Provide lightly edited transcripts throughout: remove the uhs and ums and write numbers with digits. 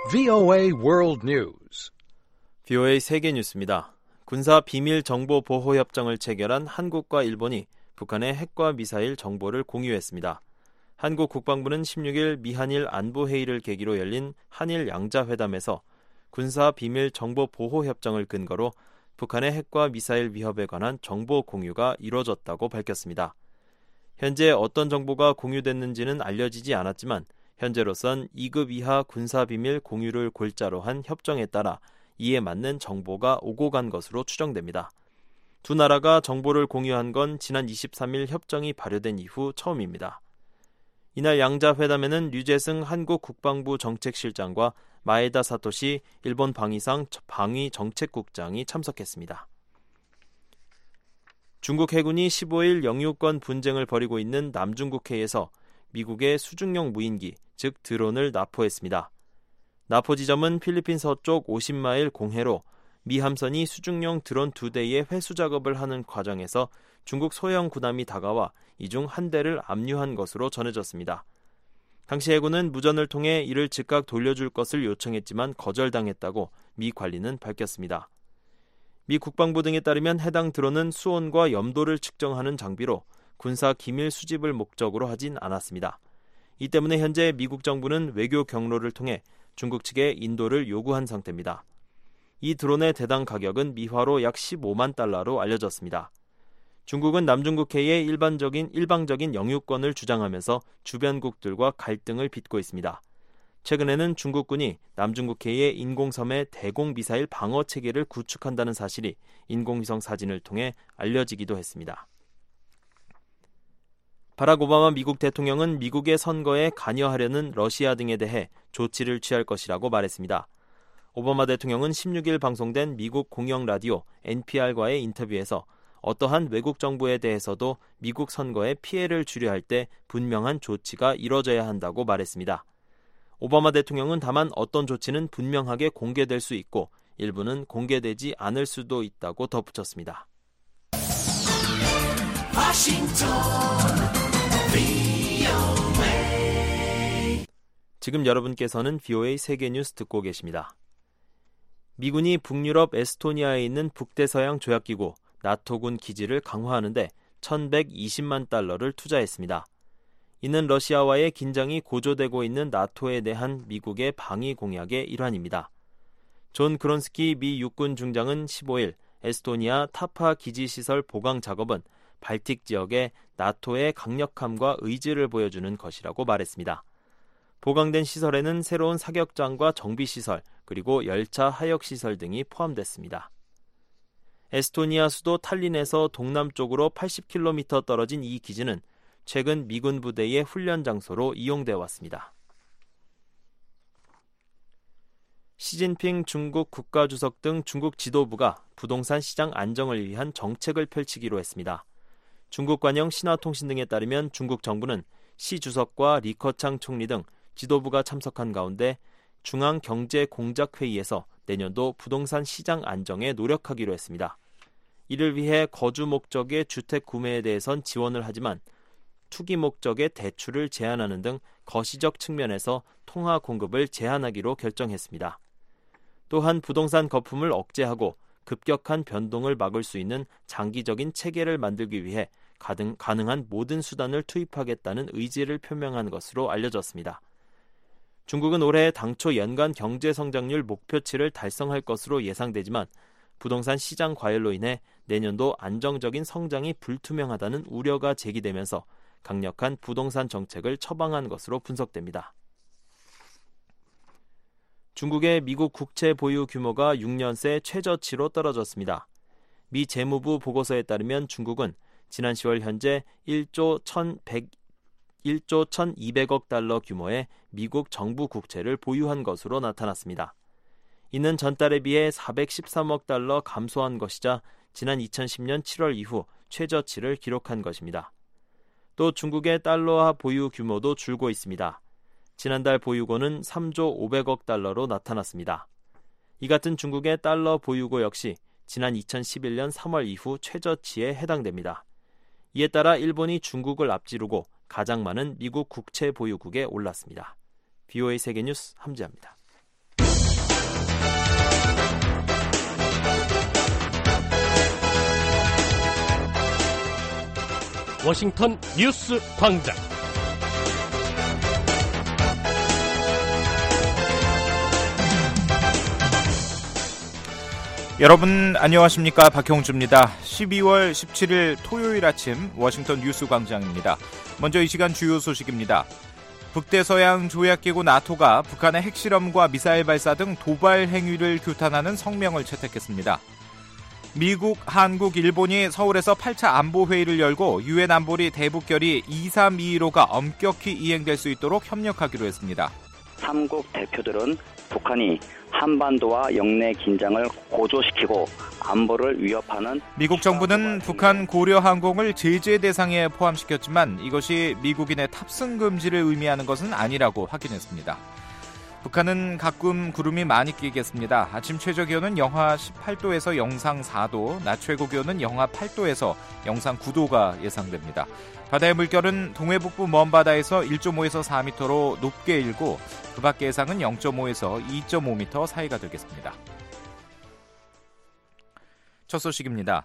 VOA World News. VOA 세계 뉴스입니다. 군사 비밀 정보 보호 협정을 체결한 한국과 일본이 북한의 핵과 미사일 정보를 공유했습니다. 한국 국방부는 16일 미한일 안보회의를 계기로 열린 한일 양자회담에서 군사 비밀 정보 보호 협정을 근거로 북한의 핵과 미사일 위협에 관한 정보 공유가 이뤄졌다고 밝혔습니다. 현재 어떤 정보가 공유됐는지는 알려지지 않았지만 현재로선 2급 이하 군사비밀 공유를 골자로 한 협정에 따라 이에 맞는 정보가 오고 간 것으로 추정됩니다. 두 나라가 정보를 공유한 건 지난 23일 협정이 발효된 이후 처음입니다. 이날 양자회담에는 류재승 한국 국방부 정책실장과 마에다 사토시 일본 방위상 방위정책국장이 참석했습니다. 중국 해군이 15일 영유권 분쟁을 벌이고 있는 남중국해에서 미국의 수중용 무인기, 즉 드론을 납포했습니다. 납포 지점은 필리핀 서쪽 50마일 공해로 미 함선이 수중용 드론 2대의 회수 작업을 하는 과정에서 중국 소형 군함이 다가와 이 중 한 대를 압류한 것으로 전해졌습니다. 당시 해군은 무전을 통해 이를 즉각 돌려줄 것을 요청했지만 거절당했다고 미 관리는 밝혔습니다. 미 국방부 등에 따르면 해당 드론은 수온과 염도를 측정하는 장비로 군사 기밀 수집을 목적으로 하진 않았습니다. 이 때문에 현재 미국 정부는 외교 경로를 통해 중국 측에 인도를 요구한 상태입니다. 이 드론의 대당 가격은 미화로 약 15만 달러로 알려졌습니다. 중국은 남중국해의 일방적인 영유권을 주장하면서 주변국들과 갈등을 빚고 있습니다. 최근에는 중국군이 남중국해의 인공섬에 대공 미사일 방어 체계를 구축한다는 사실이 인공위성 사진을 통해 알려지기도 했습니다. 바락 오바마 미국 대통령은 미국의 선거에 관여하려는 러시아 등에 대해 조치를 취할 것이라고 말했습니다. 오바마 대통령은 16일 방송된 미국 공영 라디오 NPR과의 인터뷰에서 어떠한 외국 정부에 대해서도 미국 선거에 피해를 주려 할 때 분명한 조치가 이뤄져야 한다고 말했습니다. 오바마 대통령은 다만 어떤 조치는 분명하게 공개될 수 있고 일부는 공개되지 않을 수도 있다고 덧붙였습니다. 지금 여러분께서는 VOA 세계 뉴스 듣고 계십니다. 미군이 북유럽 에스토니아에 있는 북대서양 조약기구 나토군 기지를 강화하는 데 1,120만 달러를 투자했습니다. 이는 러시아와의 긴장이 고조되고 있는 나토에 대한 미국의 방위 공약의 일환입니다. 존 그론스키 미 육군 중장은 15일 에스토니아 타파 기지시설 보강 작업은 발틱 지역의 나토의 강력함과 의지를 보여주는 것이라고 말했습니다. 보강된 시설에는 새로운 사격장과 정비시설, 그리고 열차 하역시설 등이 포함됐습니다. 에스토니아 수도 탈린에서 동남쪽으로 80km 떨어진 이 기지는 최근 미군 부대의 훈련 장소로 이용돼 왔습니다. 시진핑 중국 국가주석 등 중국 지도부가 부동산 시장 안정을 위한 정책을 펼치기로 했습니다. 중국 관영 신화통신 등에 따르면 중국 정부는 시 주석과 리커창 총리 등 지도부가 참석한 가운데 중앙경제공작회의에서 내년도 부동산 시장 안정에 노력하기로 했습니다. 이를 위해 거주 목적의 주택 구매에 대해선 지원을 하지만 투기 목적의 대출을 제한하는 등 거시적 측면에서 통화 공급을 제한하기로 결정했습니다. 또한 부동산 거품을 억제하고 급격한 변동을 막을 수 있는 장기적인 체계를 만들기 위해 가능한 모든 수단을 투입하겠다는 의지를 표명한 것으로 알려졌습니다. 중국은 올해 당초 연간 경제 성장률 목표치를 달성할 것으로 예상되지만 부동산 시장 과열로 인해 내년도 안정적인 성장이 불투명하다는 우려가 제기되면서 강력한 부동산 정책을 처방한 것으로 분석됩니다. 중국의 미국 국채 보유 규모가 6년 새 최저치로 떨어졌습니다. 미 재무부 보고서에 따르면 중국은 지난 10월 현재 1조 1,200억 달러 규모의 미국 정부 국채를 보유한 것으로 나타났습니다. 이는 전달에 비해 413억 달러 감소한 것이자 지난 2010년 7월 이후 최저치를 기록한 것입니다. 또 중국의 달러화 보유 규모도 줄고 있습니다. 지난달 보유고는 3조 500억 달러로 나타났습니다. 이 같은 중국의 달러 보유고 역시 지난 2011년 3월 이후 최저치에 해당됩니다. 이에 따라 일본이 중국을 앞지르고 가장 많은 미국 국채 보유국에 올랐습니다. VOA 세계뉴스 함지아입니다. 워싱턴 뉴스 광장. 여러분 안녕하십니까? 박형주입니다. 12월 17일 토요일 아침 워싱턴 뉴스 광장입니다. 먼저 이 시간 주요 소식입니다. 북대서양 조약기구 나토가 북한의 핵실험과 미사일 발사 등 도발 행위를 규탄하는 성명을 채택했습니다. 미국, 한국, 일본이 서울에서 8차 안보회의를 열고 유엔 안보리 대북결의 2325가 엄격히 이행될 수 있도록 협력하기로 했습니다. 3국 대표들은 북한이 한반도와 영내 긴장을 고조시키고 안보를 위협하는 미국 정부는 북한 고려항공을 제재 대상에 포함시켰지만 이것이 미국인의 탑승 금지를 의미하는 것은 아니라고 확인했습니다. 북한은 가끔 구름이 많이 끼겠습니다. 아침 최저기온은 영하 18도에서 영상 4도, 낮 최고기온은 영하 8도에서 영상 9도가 예상됩니다. 바다의 물결은 동해북부 먼바다에서 1.5에서 4m로 높게 일고 그 밖의 예상은 0.5에서 2.5m 사이가 되겠습니다. 첫 소식입니다.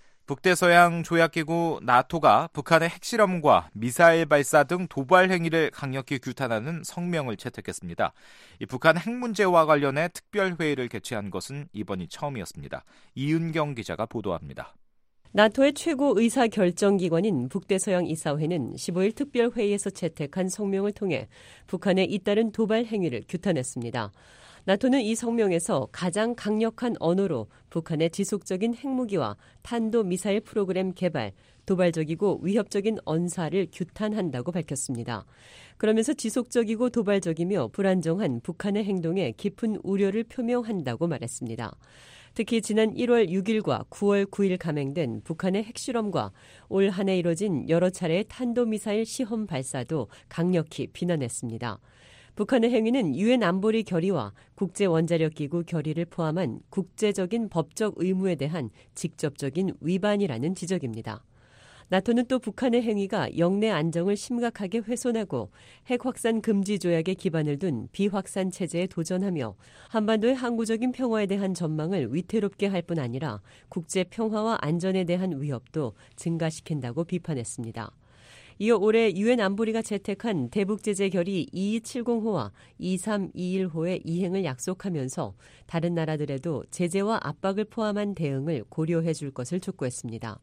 북대서양 조약기구 나토가 북한의 핵실험과 미사일 발사 등 도발 행위를 강력히 규탄하는 성명을 채택했습니다. 이 북한 핵 문제와 관련해 특별회의를 개최한 것은 이번이 처음이었습니다. 이은경 기자가 보도합니다. 나토의 최고 의사결정기관인 북대서양 이사회는 15일 특별회의에서 채택한 성명을 통해 북한의 잇따른 도발 행위를 규탄했습니다. 나토는 이 성명에서 가장 강력한 언어로 북한의 지속적인 핵무기와 탄도미사일 프로그램 개발, 도발적이고 위협적인 언사를 규탄한다고 밝혔습니다. 그러면서 지속적이고 도발적이며 불안정한 북한의 행동에 깊은 우려를 표명한다고 말했습니다. 특히 지난 1월 6일과 9월 9일 감행된 북한의 핵실험과 올 한 해 이뤄진 여러 차례의 탄도미사일 시험 발사도 강력히 비난했습니다. 북한의 행위는 유엔 안보리 결의와 국제원자력기구 결의를 포함한 국제적인 법적 의무에 대한 직접적인 위반이라는 지적입니다. 나토는 또 북한의 행위가 영내 안정을 심각하게 훼손하고 핵 확산 금지 조약에 기반을 둔 비확산 체제에 도전하며 한반도의 항구적인 평화에 대한 전망을 위태롭게 할 뿐 아니라 국제 평화와 안전에 대한 위협도 증가시킨다고 비판했습니다. 이어 올해 유엔 안보리가 채택한 대북제재 결의 2270호와 2321호의 이행을 약속하면서 다른 나라들에도 제재와 압박을 포함한 대응을 고려해 줄 것을 촉구했습니다.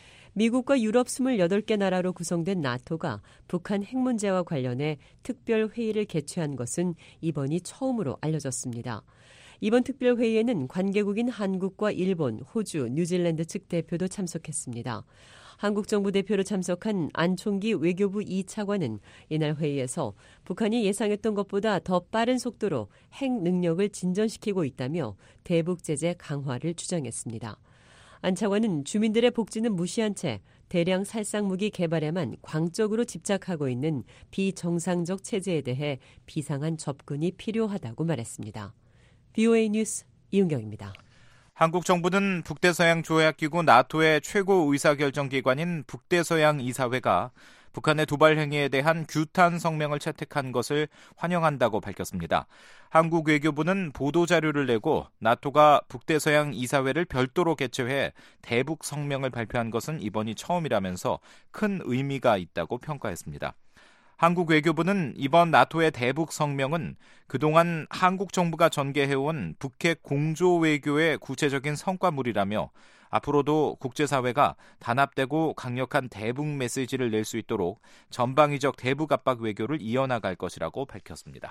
미국과 유럽 28개 나라로 구성된 나토가 북한 핵 문제와 관련해 특별회의를 개최한 것은 이번이 처음으로 알려졌습니다. 이번 특별회의에는 관계국인 한국과 일본, 호주, 뉴질랜드 측 대표도 참석했습니다. 한국 정부 대표로 참석한 안총기 외교부 2차관은 이날 회의에서 북한이 예상했던 것보다 더 빠른 속도로 핵 능력을 진전시키고 있다며 대북 제재 강화를 주장했습니다. 안 차관은 주민들의 복지는 무시한 채 대량 살상무기 개발에만 광적으로 집착하고 있는 비정상적 체제에 대해 비상한 접근이 필요하다고 말했습니다. VOA 뉴스 이은경입니다. 한국 정부는 북대서양 조약기구 나토의 최고 의사결정기관인 북대서양 이사회가 북한의 도발 행위에 대한 규탄 성명을 채택한 것을 환영한다고 밝혔습니다. 한국 외교부는 보도자료를 내고 나토가 북대서양 이사회를 별도로 개최해 대북 성명을 발표한 것은 이번이 처음이라면서 큰 의미가 있다고 평가했습니다. 한국 외교부는 이번 나토의 대북 성명은 그동안 한국 정부가 전개해온 북핵 공조 외교의 구체적인 성과물이라며 앞으로도 국제사회가 단합되고 강력한 대북 메시지를 낼 수 있도록 전방위적 대북 압박 외교를 이어나갈 것이라고 밝혔습니다.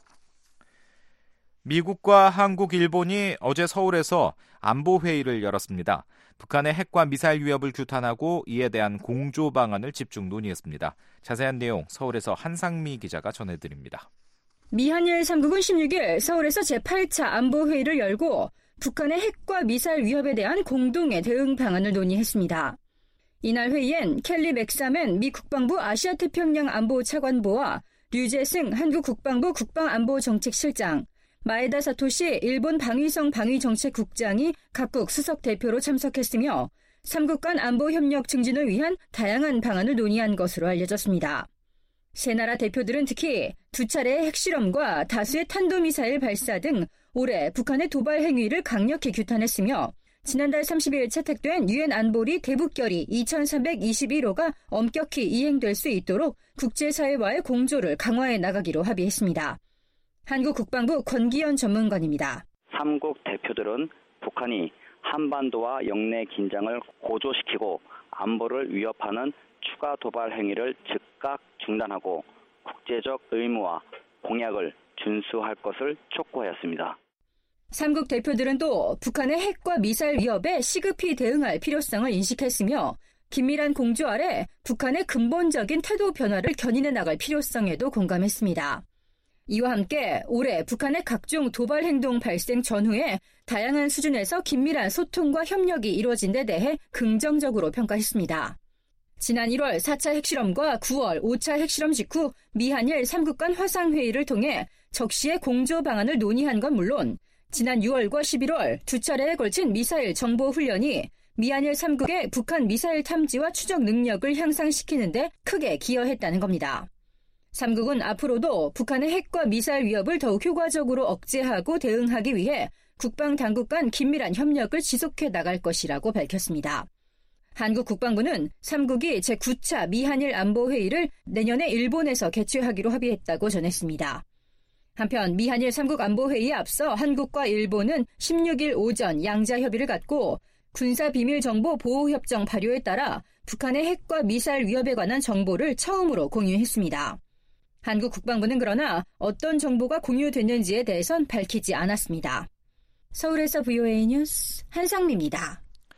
미국과 한국, 일본이 어제 서울에서 안보회의를 열었습니다. 북한의 핵과 미사일 위협을 규탄하고 이에 대한 공조 방안을 집중 논의했습니다. 자세한 내용 서울에서 한상미 기자가 전해드립니다. 미한일 3국은 16일 서울에서 제8차 안보회의를 열고 북한의 핵과 미사일 위협에 대한 공동의 대응 방안을 논의했습니다. 이날 회의엔 켈리 맥사맨 미 국방부 아시아태평양 안보차관보와 류재승 한국 국방부 국방안보정책실장, 마에다 사토시 일본 방위성 방위정책국장이 각국 수석 대표로 참석했으며 3국 간 안보 협력 증진을 위한 다양한 방안을 논의한 것으로 알려졌습니다. 세 나라 대표들은 특히 두 차례의 핵실험과 다수의 탄도미사일 발사 등 올해 북한의 도발 행위를 강력히 규탄했으며 지난달 30일 채택된 유엔 안보리 대북결의 2321호가 엄격히 이행될 수 있도록 국제사회와의 공조를 강화해 나가기로 합의했습니다. 한국 국방부 권기현 전문관입니다. 3국 대표들은 북한이 한반도와 영내 긴장을 고조시키고 안보를 위협하는 추가 도발 행위를 즉각 중단하고 국제적 의무와 공약을 준수할 것을 촉구하였습니다. 3국 대표들은 또 북한의 핵과 미사일 위협에 시급히 대응할 필요성을 인식했으며 긴밀한 공조 아래 북한의 근본적인 태도 변화를 견인해 나갈 필요성에도 공감했습니다. 이와 함께 올해 북한의 각종 도발 행동 발생 전후에 다양한 수준에서 긴밀한 소통과 협력이 이루어진 데 대해 긍정적으로 평가했습니다. 지난 1월 4차 핵실험과 9월 5차 핵실험 직후 미한일 3국 간 화상회의를 통해 적시의 공조 방안을 논의한 건 물론 지난 6월과 11월 두 차례에 걸친 미사일 정보 훈련이 미한일 3국의 북한 미사일 탐지와 추적 능력을 향상시키는 데 크게 기여했다는 겁니다. 3국은 앞으로도 북한의 핵과 미사일 위협을 더욱 효과적으로 억제하고 대응하기 위해 국방당국 간 긴밀한 협력을 지속해 나갈 것이라고 밝혔습니다. 한국 국방부는 3국이 제9차 미한일 안보회의를 내년에 일본에서 개최하기로 합의했다고 전했습니다. 한편 미한일 3국 안보회의에 앞서 한국과 일본은 16일 오전 양자협의를 갖고 군사비밀정보 보호협정 발효에 따라 북한의 핵과 미사일 위협에 관한 정보를 처음으로 공유했습니다. 한국 국방부는 그러나 어떤 정보가 공유됐는지에 대해선 밝히지 않았습니다. 서울에서 VOA 뉴스 한상미입니다.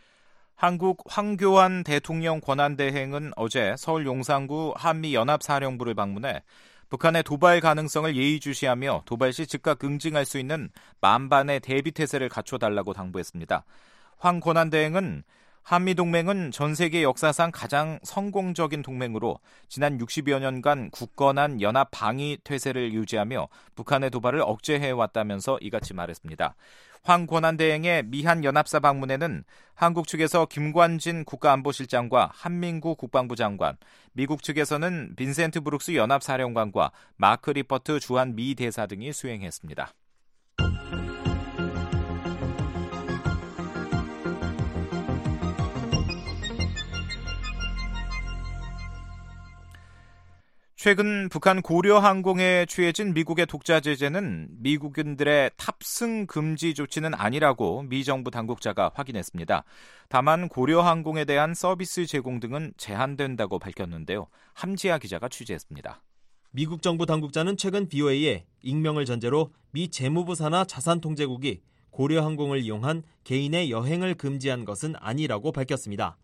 한국 황교안 대통령 권한대행은 어제 서울 용산구 한미연합사령부를 방문해 북한의 도발 가능성을 예의주시하며 도발 시 즉각 응징할 수 있는 만반의 대비태세를 갖춰달라고 당부했습니다. 황 권한대행은 한미동맹은 전 세계 역사상 가장 성공적인 동맹으로 지난 60여 년간 굳건한 연합 방위 태세를 유지하며 북한의 도발을 억제해왔다면서 이같이 말했습니다. 황 권한대행의 미한 연합사 방문에는 한국 측에서 김관진 국가안보실장과 한민구 국방부 장관, 미국 측에서는 빈센트 브룩스 연합사령관과 마크 리퍼트 주한 미 대사 등이 수행했습니다. 최근 북한 고려항공에 취해진 미국의 독자 제재는 미국인들의 탑승 금지 조치는 아니라고 미 정부 당국자가 확인했습니다. 다만 고려항공에 대한 서비스 제공 등은 제한된다고 밝혔는데요. 함지아 기자가 취재했습니다. 미국 정부 당국자는 최근 BOA에 익명을 전제로 미 재무부 산하 자산통제국이 고려항공을 이용한 개인의 여행을 금지한 것은 아니라고 밝혔습니다.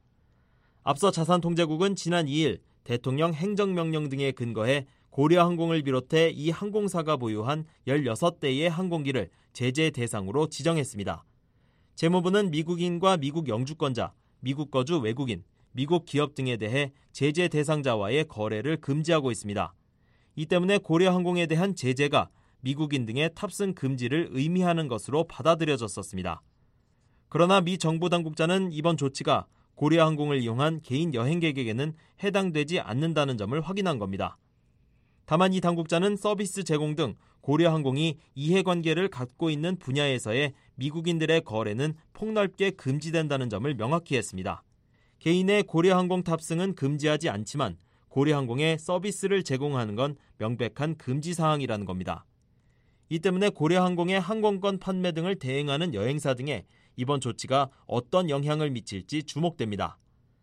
앞서 자산통제국은 지난 2일 대통령 행정명령 등에 근거해 고려항공을 비롯해 이 항공사가 보유한 16대의 항공기를 제재 대상으로 지정했습니다. 재무부는 미국인과 미국 영주권자, 미국 거주 외국인, 미국 기업 등에 대해 제재 대상자와의 거래를 금지하고 있습니다. 이 때문에 고려항공에 대한 제재가 미국인 등의 탑승 금지를 의미하는 것으로 받아들여졌었습니다. 그러나 미 정부 당국자는 이번 조치가 고려항공을 이용한 개인 여행객에게는 해당되지 않는다는 점을 확인한 겁니다. 다만 이 당국자는 서비스 제공 등 고려항공이 이해관계를 갖고 있는 분야에서의 미국인들의 거래는 폭넓게 금지된다는 점을 명확히 했습니다. 개인의 고려항공 탑승은 금지하지 않지만 고려항공에 서비스를 제공하는 건 명백한 금지 사항이라는 겁니다. 이 때문에 고려항공의 항공권 판매 등을 대행하는 여행사 등에 이번 조치가 어떤 영향을 미칠지 주목됩니다.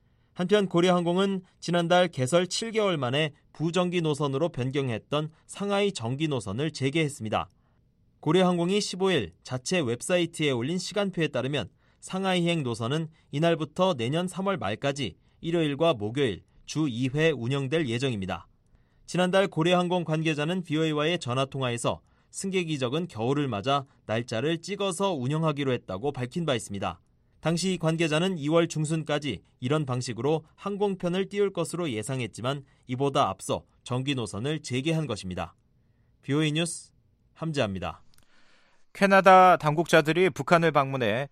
한편 고려항공은 지난달 개설 7개월 만에 부정기 노선으로 변경했던 상하이 정기 노선을 재개했습니다. 고려항공이 15일 자체 웹사이트에 올린 시간표에 따르면 상하이행 노선은 이날부터 내년 3월 말까지 일요일과 목요일 주 2회 운영될 예정입니다. 지난달 고려항공 관계자는 BOA와의 전화통화에서 승객 이적은 겨울을 맞아 날짜를 찍어서 운영하기로 했다고 밝힌 바 있습니다. 당시 관계자는 2월 중순까지 이런 방식으로 항공편을 띄울 것으로 예상했지만 이보다 앞서 정기 노선을 재개한 것입니다. BOA 뉴스 함지아입니다. 캐나다 당국자들이 북한을 방문해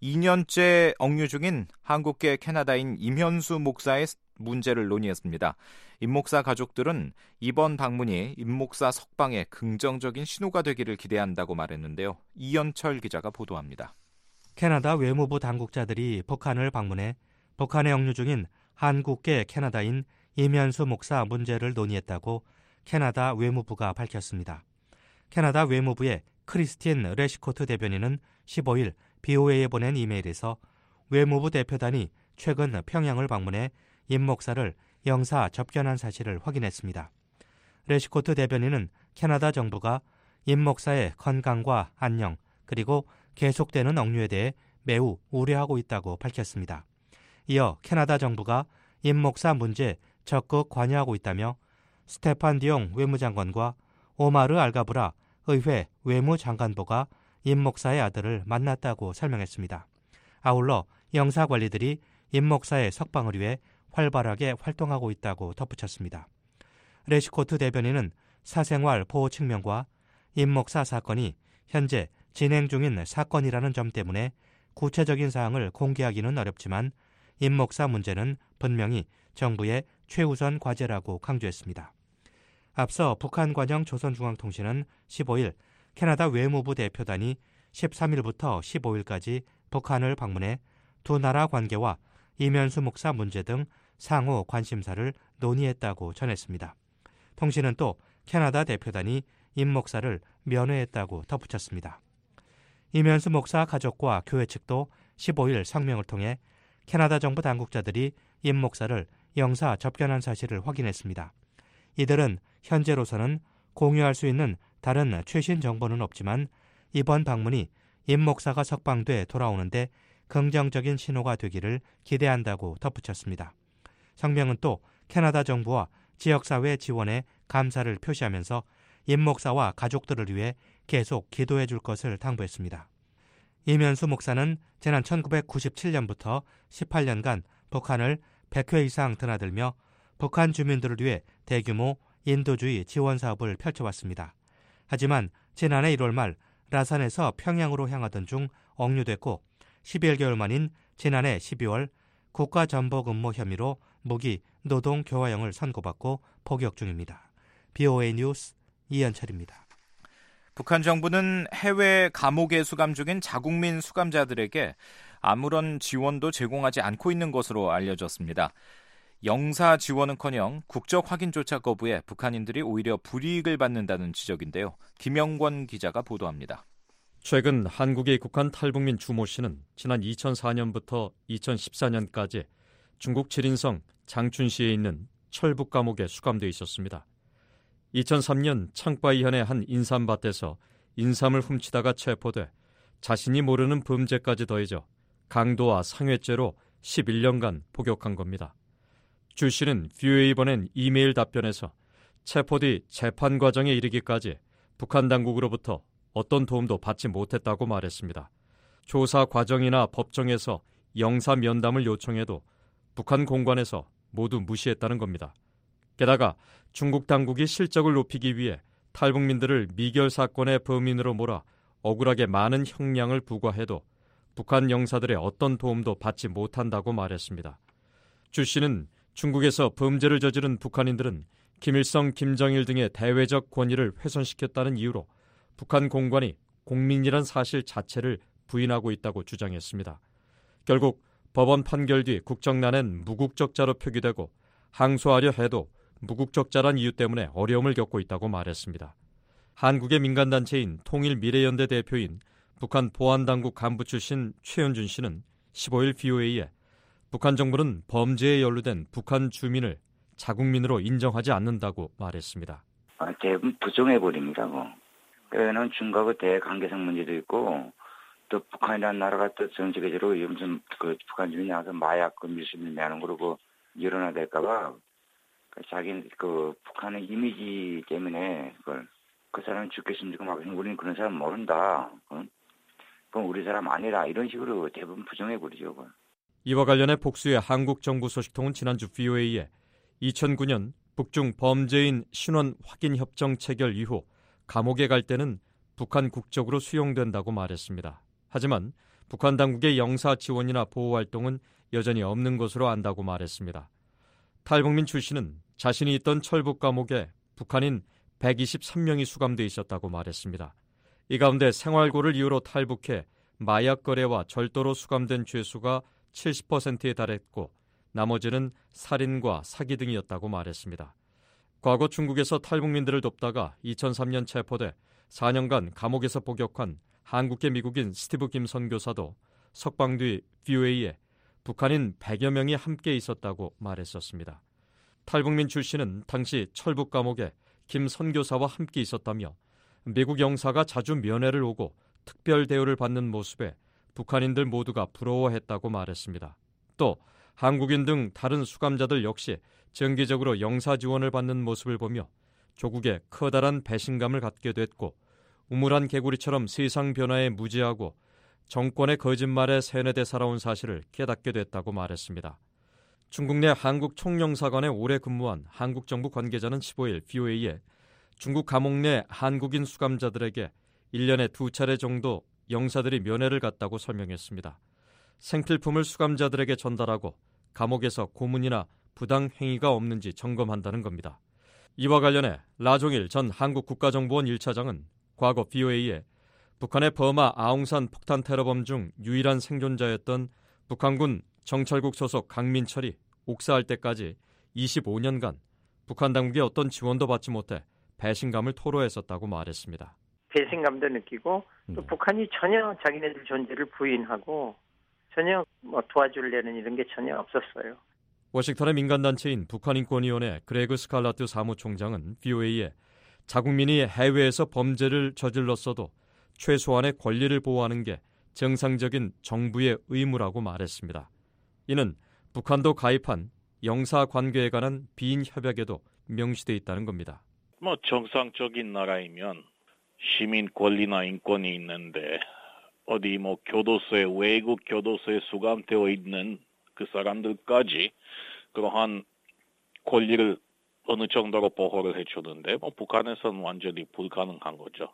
2년째 억류 중인 한국계 캐나다인 임현수 목사의 문제를 논의했습니다. 임 목사 가족들은 이번 방문이 임 목사 석방에 긍정적인 신호가 되기를 기대한다고 말했는데요. 이연철 기자가 보도합니다. 캐나다 외무부 당국자들이 북한을 방문해 북한에 억류 중인 한국계 캐나다인 이면수 목사 문제를 논의했다고 캐나다 외무부가 밝혔습니다. 캐나다 외무부의 크리스틴 레시코트 대변인은 15일 BOA에 보낸 이메일에서 외무부 대표단이 최근 평양을 방문해 임 목사를 영사 접견한 사실을 확인했습니다. 레시코트 대변인은 캐나다 정부가 임 목사의 건강과 안녕 그리고 계속되는 억류에 대해 매우 우려하고 있다고 밝혔습니다. 이어 캐나다 정부가 임 목사 문제에 적극 관여하고 있다며 스테판 디옹 외무장관과 오마르 알가브라 의회 외무장관보가 임 목사의 아들을 만났다고 설명했습니다. 아울러 영사관리들이 임 목사의 석방을 위해 활발하게 활동하고 있다고 덧붙였습니다. 레시코트 대변인은 사생활 보호 측면과 임 목사 사건이 현재 진행 중인 사건이라는 점 때문에 구체적인 사항을 공개하기는 어렵지만 임 목사 문제는 분명히 정부의 최우선 과제라고 강조했습니다. 앞서 북한관영 조선중앙통신은 15일 캐나다 외무부 대표단이 13일부터 15일까지 북한을 방문해 두 나라 관계와 이면수 목사 문제 등 상호 관심사를 논의했다고 전했습니다. 통신은 또 캐나다 대표단이 임 목사를 면회했다고 덧붙였습니다. 이면수 목사 가족과 교회 측도 15일 성명을 통해 캐나다 정부 당국자들이 임 목사를 영사 접견한 사실을 확인했습니다. 이들은 현재로서는 공유할 수 있는 다른 최신 정보는 없지만 이번 방문이 임 목사가 석방돼 돌아오는데 긍정적인 신호가 되기를 기대한다고 덧붙였습니다. 성명은 또 캐나다 정부와 지역사회 지원에 감사를 표시하면서 임 목사와 가족들을 위해 계속 기도해 줄 것을 당부했습니다. 이면수 목사는 지난 1997년부터 18년간 북한을 100회 이상 드나들며 북한 주민들을 위해 대규모 인도주의 지원 사업을 펼쳐왔습니다. 하지만 지난해 1월 말 라산에서 평양으로 향하던 중 억류됐고 11개월 만인 지난해 12월 국가전복음모 혐의로 무기 노동교화형을 선고받고 복역 중입니다. BOA 뉴스 이현철입니다. 북한 정부는 해외 감옥에 수감 중인 자국민 수감자들에게 아무런 지원도 제공하지 않고 있는 것으로 알려졌습니다. 영사 지원은커녕 국적 확인조차 거부해 북한인들이 오히려 불이익을 받는다는 지적인데요. 김영권 기자가 보도합니다. 최근 한국에 입국한 탈북민 주모 씨는 지난 2004년부터 2014년까지 중국 지린성 장춘시에 있는 철북 감옥에 수감돼 있었습니다. 2003년 창바이현의 한 인삼밭에서 인삼을 훔치다가 체포돼 자신이 모르는 범죄까지 더해져 강도와 상해죄로 11년간 복역한 겁니다. 주 씨는 BOA에 보낸 이메일 답변에서 체포 뒤 재판 과정에 이르기까지 북한 당국으로부터 어떤 도움도 받지 못했다고 말했습니다. 조사 과정이나 법정에서 영사 면담을 요청해도 북한 공관에서 모두 무시했다는 겁니다. 게다가 중국 당국이 실적을 높이기 위해 탈북민들을 미결 사건의 범인으로 몰아 억울하게 많은 형량을 부과해도 북한 영사들의 어떤 도움도 받지 못한다고 말했습니다. 주 씨는 중국에서 범죄를 저지른 북한인들은 김일성, 김정일 등의 대외적 권위를 훼손시켰다는 이유로 북한 공관이 공민이란 사실 자체를 부인하고 있다고 주장했습니다. 결국 법원 판결 뒤 국정난엔 무국적자로 표기되고 항소하려 해도 무국적자란 이유 때문에 어려움을 겪고 있다고 말했습니다. 한국의 민간단체인 통일미래연대 대표인 북한 보안당국 간부 출신 최현준 씨는 15일 BOA에 북한 정부는 범죄에 연루된 북한 주민을 자국민으로 인정하지 않는다고 말했습니다. 대부분 부정해버립니다. 그는 중국의 대관계성 문제도 있고 또 북한이라는 나라가 또 전 세계적으로 무슨 북한 주민이 나와서 마약 밀수를 매하는 거고 일어나 될까봐 자기 북한의 이미지 때문에 그 사람 죽겠으면 죽고 막 우리는 그런 사람 모른다. 그건 우리 사람 아니라 이런 식으로 대부분 부정해버리죠. 이와 관련해 복수의 한국 정부 소식통은 지난주 BOA에 2009년 북중 범죄인 신원 확인 협정 체결 이후 감옥에 갈 때는 북한 국적으로 수용된다고 말했습니다. 하지만 북한 당국의 영사 지원이나 보호 활동은 여전히 없는 것으로 안다고 말했습니다. 탈북민 출신은 자신이 있던 철북 감옥에 북한인 123명이 수감돼 있었다고 말했습니다. 이 가운데 생활고를 이유로 탈북해 마약 거래와 절도로 수감된 죄수가 70%에 달했고 나머지는 살인과 사기 등이었다고 말했습니다. 과거 중국에서 탈북민들을 돕다가 2003년 체포돼 4년간 감옥에서 복역한 한국계 미국인 스티브 김 선교사도 석방 뒤 VOA에 북한인 100여 명이 함께 있었다고 말했었습니다. 탈북민 출신은 당시 철북 감옥에 김 선교사와 함께 있었다며 미국 영사가 자주 면회를 오고 특별 대우를 받는 모습에 북한인들 모두가 부러워했다고 말했습니다. 또 한국인 등 다른 수감자들 역시 정기적으로 영사 지원을 받는 모습을 보며 조국에 커다란 배신감을 갖게 됐고 우물한 개구리처럼 세상 변화에 무지하고 정권의 거짓말에 세뇌돼 살아온 사실을 깨닫게 됐다고 말했습니다. 중국 내 한국 총영사관에 오래 근무한 한국 정부 관계자는 15일 VOA에 중국 감옥 내 한국인 수감자들에게 1년에 2차례 정도 영사들이 면회를 갔다고 설명했습니다. 생필품을 수감자들에게 전달하고 감옥에서 고문이나 부당 행위가 없는지 점검한다는 겁니다. 이와 관련해 라종일 전 한국국가정보원 1차장은 과거 VOA에 북한의 버마 아웅산 폭탄 테러범 중 유일한 생존자였던 북한군 정찰국 소속 강민철이 옥사할 때까지 25년간 북한 당국의 어떤 지원도 받지 못해 배신감을 토로했었다고 말했습니다. 배신감도 느끼고 또 북한이 전혀 자기네들 존재를 부인하고 전혀 도와주려는 이런 게 전혀 없었어요. 워싱턴의 민간단체인 북한인권위원회 그레그 스칼라트 사무총장은 VOA에 자국민이 해외에서 범죄를 저질렀어도 최소한의 권리를 보호하는 게 정상적인 정부의 의무라고 말했습니다. 이는 북한도 가입한 영사관계에 관한 비인 협약에도 명시돼 있다는 겁니다. 정상적인 나라이면 시민 권리나 인권이 있는데 어디 교도소에 외국 교도소에 수감되어 있는 그 사람들까지 그러한 권리를 어느 정도로 보호를 해주는데 북한에서는 완전히 불가능한 거죠.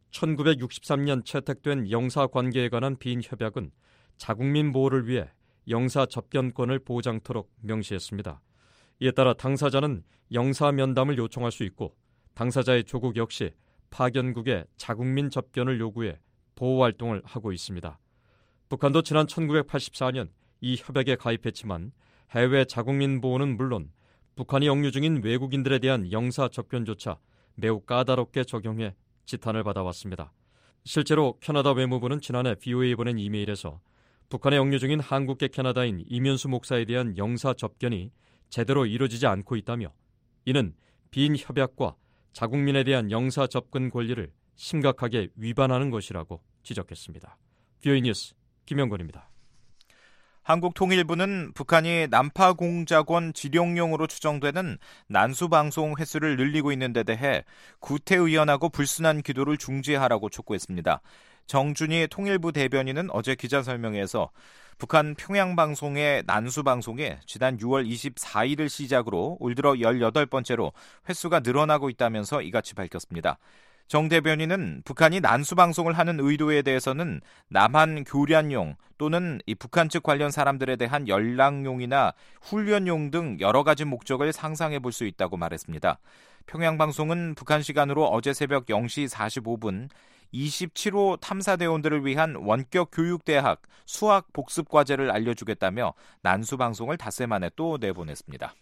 1963년 채택된 영사관계에 관한 비인 협약은 자국민 보호를 위해 영사 접견권을 보장토록 명시했습니다. 이에 따라 당사자는 영사 면담을 요청할 수 있고 당사자의 조국 역시 파견국에 자국민 접견을 요구해 보호활동을 하고 있습니다. 북한도 지난 1984년 이 협약에 가입했지만 해외 자국민 보호는 물론 북한이 영유 중인 외국인들에 대한 영사 접견조차 매우 까다롭게 적용해 지탄을 받아왔습니다. 실제로 캐나다 외무부는 지난해 VOA에 보낸 이메일에서 북한에 영유 중인 한국계 캐나다인 이면수 목사에 대한 영사 접견이 제대로 이루어지지 않고 있다며 이는 비인 협약과 자국민에 대한 영사 접근 권리를 심각하게 위반하는 것이라고 지적했습니다. VOA 뉴스 김영건입니다. 한국통일부는 북한이 난파공작원 지룡용으로 추정되는 난수방송 횟수를 늘리고 있는 데 대해 구태의연하고 불순한 기도를 중지하라고 촉구했습니다. 정준희 통일부 대변인은 어제 기자설명회에서 북한 평양방송의 난수방송이 지난 6월 24일을 시작으로 올 들어 18번째로 횟수가 늘어나고 있다면서 이같이 밝혔습니다. 정 대변인은 북한이 난수방송을 하는 의도에 대해서는 남한 교련용 또는 이 북한 측 관련 사람들에 대한 연락용이나 훈련용 등 여러 가지 목적을 상상해 볼 수 있다고 말했습니다. 평양방송은 북한 시간으로 어제 새벽 0시 45분 27호 탐사대원들을 위한 원격 교육대학 수학 복습과제를 알려주겠다며 난수방송을 닷새 만에 또 내보냈습니다.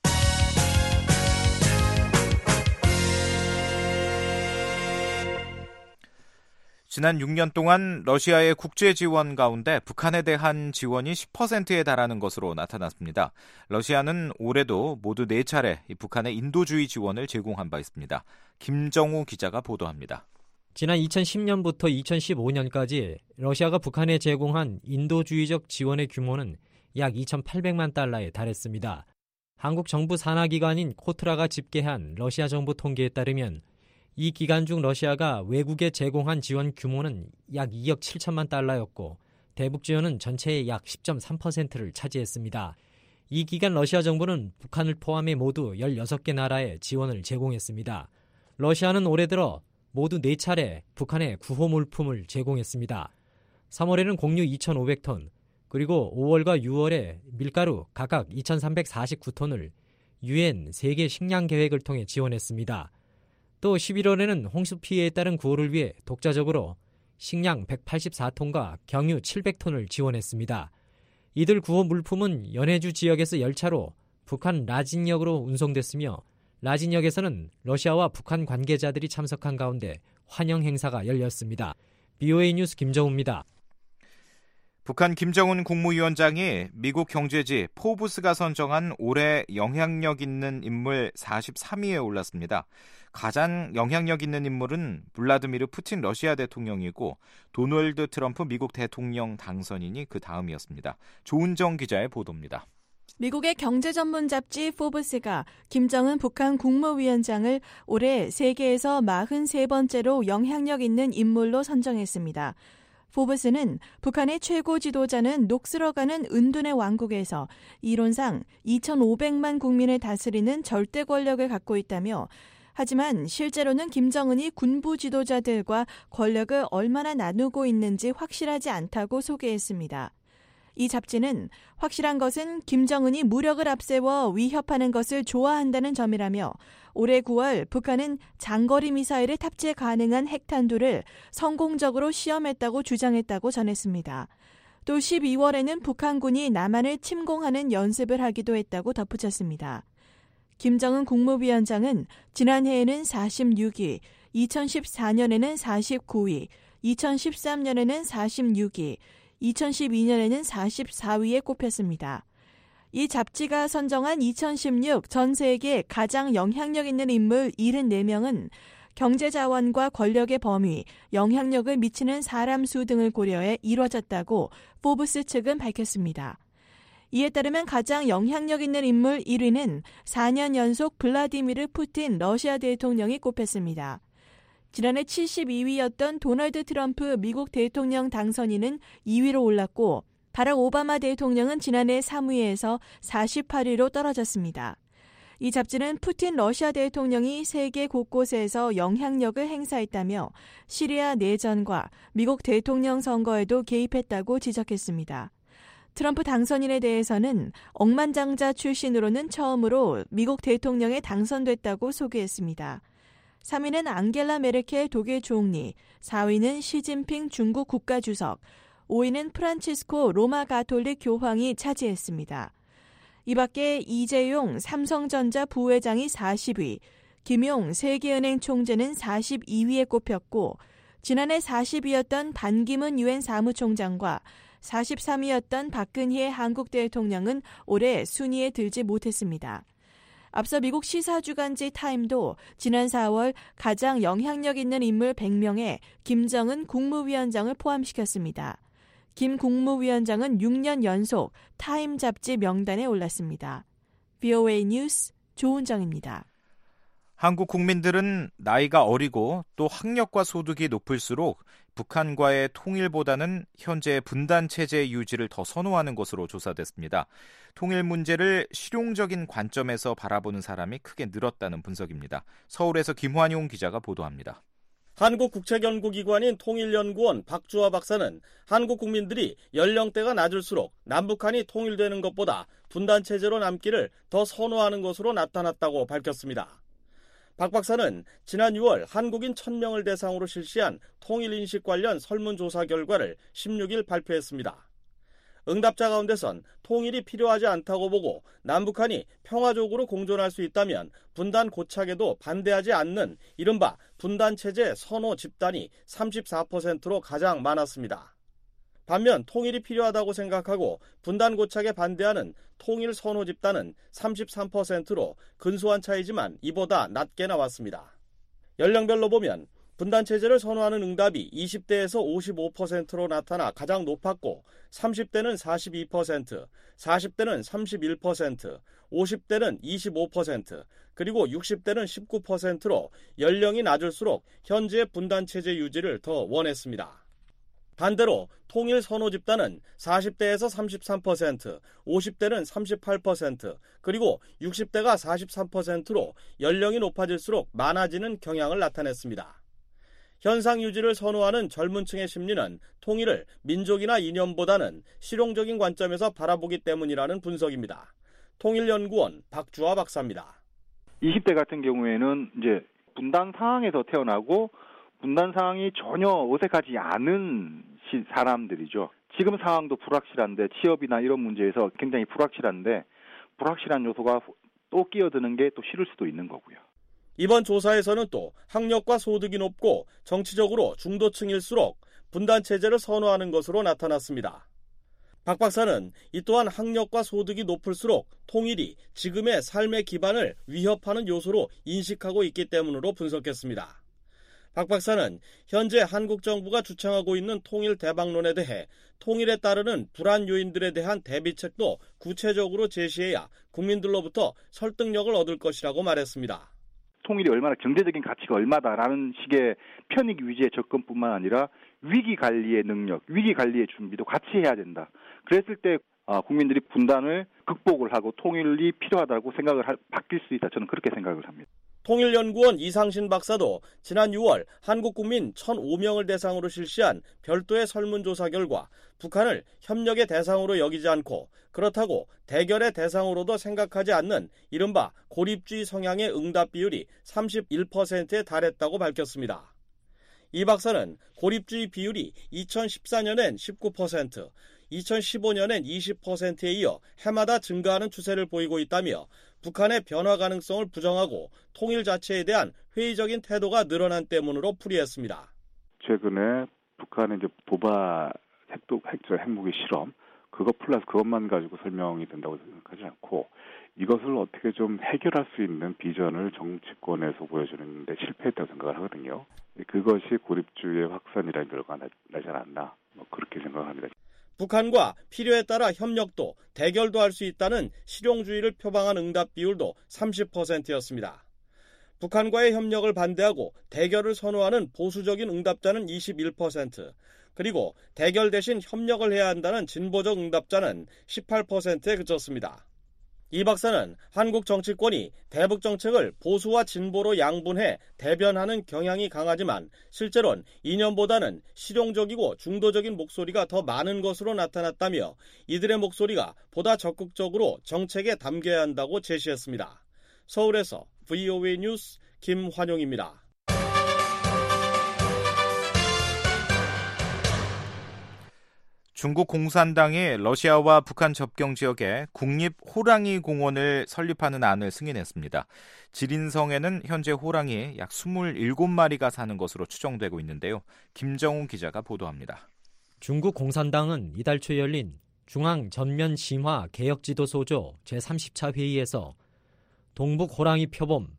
지난 6년 동안 러시아의 국제 지원 가운데 북한에 대한 지원이 10%에 달하는 것으로 나타났습니다. 러시아는 올해도 모두 4차례 북한의 인도주의 지원을 제공한 바 있습니다. 김정우 기자가 보도합니다. 지난 2010년부터 2015년까지 러시아가 북한에 제공한 인도주의적 지원의 규모는 약 2,800만 달러에 달했습니다. 한국 정부 산하기관인 코트라가 집계한 러시아 정부 통계에 따르면 이 기간 중 러시아가 외국에 제공한 지원 규모는 약 2억 7천만 달러였고 대북 지원은 전체의 약 10.3%를 차지했습니다. 이 기간 러시아 정부는 북한을 포함해 모두 16개 나라에 지원을 제공했습니다. 러시아는 올해 들어 모두 4차례 북한에 구호 물품을 제공했습니다. 3월에는 곡류 2,500톤, 그리고 5월과 6월에 밀가루 각각 2,349톤을 UN 세계 식량 계획을 통해 지원했습니다. 또 11월에는 홍수 피해에 따른 구호를 위해 독자적으로 식량 184톤과 경유 700톤을 지원했습니다. 이들 구호 물품은 연해주 지역에서 열차로 북한 라진역으로 운송됐으며 라진역에서는 러시아와 북한 관계자들이 참석한 가운데 환영 행사가 열렸습니다. BOA 뉴스 김정우입니다. 북한 김정은 국무위원장이 미국 경제지 포브스가 선정한 올해 영향력 있는 인물 43위에 올랐습니다. 가장 영향력 있는 인물은 블라디미르 푸틴 러시아 대통령이고 도널드 트럼프 미국 대통령 당선인이 그 다음이었습니다. 조은정 기자의 보도입니다. 미국의 경제 전문 잡지 포브스가 김정은 북한 국무위원장을 올해 세계에서 43번째로 영향력 있는 인물로 선정했습니다. 포브스는 북한의 최고 지도자는 녹슬어가는 은둔의 왕국에서 이론상 2,500만 국민을 다스리는 절대 권력을 갖고 있다며 하지만 실제로는 김정은이 군부 지도자들과 권력을 얼마나 나누고 있는지 확실하지 않다고 소개했습니다. 이 잡지는 확실한 것은 김정은이 무력을 앞세워 위협하는 것을 좋아한다는 점이라며 올해 9월 북한은 장거리 미사일을 탑재 가능한 핵탄두를 성공적으로 시험했다고 주장했다고 전했습니다. 또 12월에는 북한군이 남한을 침공하는 연습을 하기도 했다고 덧붙였습니다. 김정은 국무위원장은 지난해에는 46위, 2014년에는 49위, 2013년에는 46위, 2012년에는 44위에 꼽혔습니다. 이 잡지가 선정한 2016 전 세계 가장 영향력 있는 인물 74명은 경제자원과 권력의 범위, 영향력을 미치는 사람 수 등을 고려해 이뤄졌다고 포브스 측은 밝혔습니다. 이에 따르면 가장 영향력 있는 인물 1위는 4년 연속 블라디미르 푸틴 러시아 대통령이 꼽혔습니다. 지난해 72위였던 도널드 트럼프 미국 대통령 당선인은 2위로 올랐고 바락 오바마 대통령은 지난해 3위에서 48위로 떨어졌습니다. 이 잡지는 푸틴 러시아 대통령이 세계 곳곳에서 영향력을 행사했다며 시리아 내전과 미국 대통령 선거에도 개입했다고 지적했습니다. 트럼프 당선인에 대해서는 억만장자 출신으로는 처음으로 미국 대통령에 당선됐다고 소개했습니다. 3위는 앙겔라 메르켈 독일 총리, 4위는 시진핑 중국 국가주석, 5위는 프란치스코 로마 가톨릭 교황이 차지했습니다. 이 밖에 이재용 삼성전자 부회장이 40위, 김용 세계은행 총재는 42위에 꼽혔고 지난해 40위였던 반기문 유엔 사무총장과 43위였던 박근혜 한국 대통령은 올해 순위에 들지 못했습니다. 앞서 미국 시사주간지 타임도 지난 4월 가장 영향력 있는 인물 100명에 김정은 국무위원장을 포함시켰습니다. 김 국무위원장은 6년 연속 타임 잡지 명단에 올랐습니다. BOA 뉴스 조은정입니다. 한국 국민들은 나이가 어리고 또 학력과 소득이 높을수록 북한과의 통일보다는 현재의 분단 체제 유지를 더 선호하는 것으로 조사됐습니다. 통일 문제를 실용적인 관점에서 바라보는 사람이 크게 늘었다는 분석입니다. 서울에서 김환용 기자가 보도합니다. 한국국책연구기관인 통일연구원 박주화 박사는 한국 국민들이 연령대가 낮을수록 남북한이 통일되는 것보다 분단체제로 남기를 더 선호하는 것으로 나타났다고 밝혔습니다. 박 박사는 지난 6월 한국인 1000명을 대상으로 실시한 통일인식 관련 설문조사 결과를 16일 발표했습니다. 응답자 가운데선 통일이 필요하지 않다고 보고 남북한이 평화적으로 공존할 수 있다면 분단 고착에도 반대하지 않는 이른바 분단체제 선호 집단이 34%로 가장 많았습니다. 반면 통일이 필요하다고 생각하고 분단 고착에 반대하는 통일 선호 집단은 33%로 근소한 차이지만 이보다 낮게 나왔습니다. 연령별로 보면 분단체제를 선호하는 응답이 20대에서 55%로 나타나 가장 높았고 30대는 42%, 40대는 31%, 50대는 25%, 그리고 60대는 19%로 연령이 낮을수록 현재의 분단체제 유지를 더 원했습니다. 반대로 통일 선호 집단은 40대에서 33%, 50대는 38%, 그리고 60대가 43%로 연령이 높아질수록 많아지는 경향을 나타냈습니다. 현상 유지를 선호하는 젊은 층의 심리는 통일을 민족이나 이념보다는 실용적인 관점에서 바라보기 때문이라는 분석입니다. 통일연구원 박주화 박사입니다. 20대 같은 경우에는 이제 분단 상황에서 태어나고 분단 상황이 전혀 어색하지 않은 사람들이죠. 지금 상황도 불확실한데 취업이나 이런 문제에서 굉장히 불확실한데 불확실한 요소가 또 끼어드는 게 또 싫을 수도 있는 거고요. 이번 조사에서는 또 학력과 소득이 높고 정치적으로 중도층일수록 분단체제를 선호하는 것으로 나타났습니다. 박 박사는 이 또한 학력과 소득이 높을수록 통일이 지금의 삶의 기반을 위협하는 요소로 인식하고 있기 때문으로 분석했습니다. 박 박사는 현재 한국 정부가 주창하고 있는 통일 대박론에 대해 통일에 따르는 불안 요인들에 대한 대비책도 구체적으로 제시해야 국민들로부터 설득력을 얻을 것이라고 말했습니다. 통일이 얼마나 경제적인 가치가 얼마다라는 식의 편익 위주의 접근뿐만 아니라 위기 관리의 능력, 위기 관리의 준비도 같이 해야 된다. 그랬을 때 국민들이 분단을 극복을 하고 통일이 필요하다고 생각을 바뀔 수 있다. 저는 그렇게 생각을 합니다. 통일연구원 이상신 박사도 지난 6월 한국 국민 1,005명을 대상으로 실시한 별도의 설문조사 결과 북한을 협력의 대상으로 여기지 않고 그렇다고 대결의 대상으로도 생각하지 않는 이른바 고립주의 성향의 응답 비율이 31%에 달했다고 밝혔습니다. 이 박사는 고립주의 비율이 2014년엔 19%, 2015년엔 20%에 이어 해마다 증가하는 추세를 보이고 있다며 북한의 변화 가능성을 부정하고 통일 자체에 대한 회의적인 태도가 늘어난 때문으로 풀이했습니다. 최근에 북한의 이제 도발 핵무기 실험 그것 플러스 그것만 가지고 설명이 된다고 생각하지 않고 이것을 어떻게 좀 해결할 수 있는 비전을 정치권에서 보여주는데 실패했다고 생각을 하거든요. 그것이 고립주의의 확산이라는 결과가 나지 않았나 그렇게 생각합니다. 북한과 필요에 따라 협력도 대결도 할 수 있다는 실용주의를 표방한 응답 비율도 30%였습니다. 북한과의 협력을 반대하고 대결을 선호하는 보수적인 응답자는 21%, 그리고 대결 대신 협력을 해야 한다는 진보적 응답자는 18%에 그쳤습니다. 이 박사는 한국 정치권이 대북 정책을 보수와 진보로 양분해 대변하는 경향이 강하지만 실제로는 이념보다는 실용적이고 중도적인 목소리가 더 많은 것으로 나타났다며 이들의 목소리가 보다 적극적으로 정책에 담겨야 한다고 제시했습니다. 서울에서 VOA 뉴스 김환용입니다. 중국 공산당이 러시아와 북한 접경 지역에 국립 호랑이 공원을 설립하는 안을 승인했습니다. 지린성에는 현재 호랑이 약 27마리가 사는 것으로 추정되고 있는데요. 김정훈 기자가 보도합니다. 중국 공산당은 이달 초 열린 중앙 전면 심화 개혁지도소조 제30차 회의에서 동북 호랑이 표범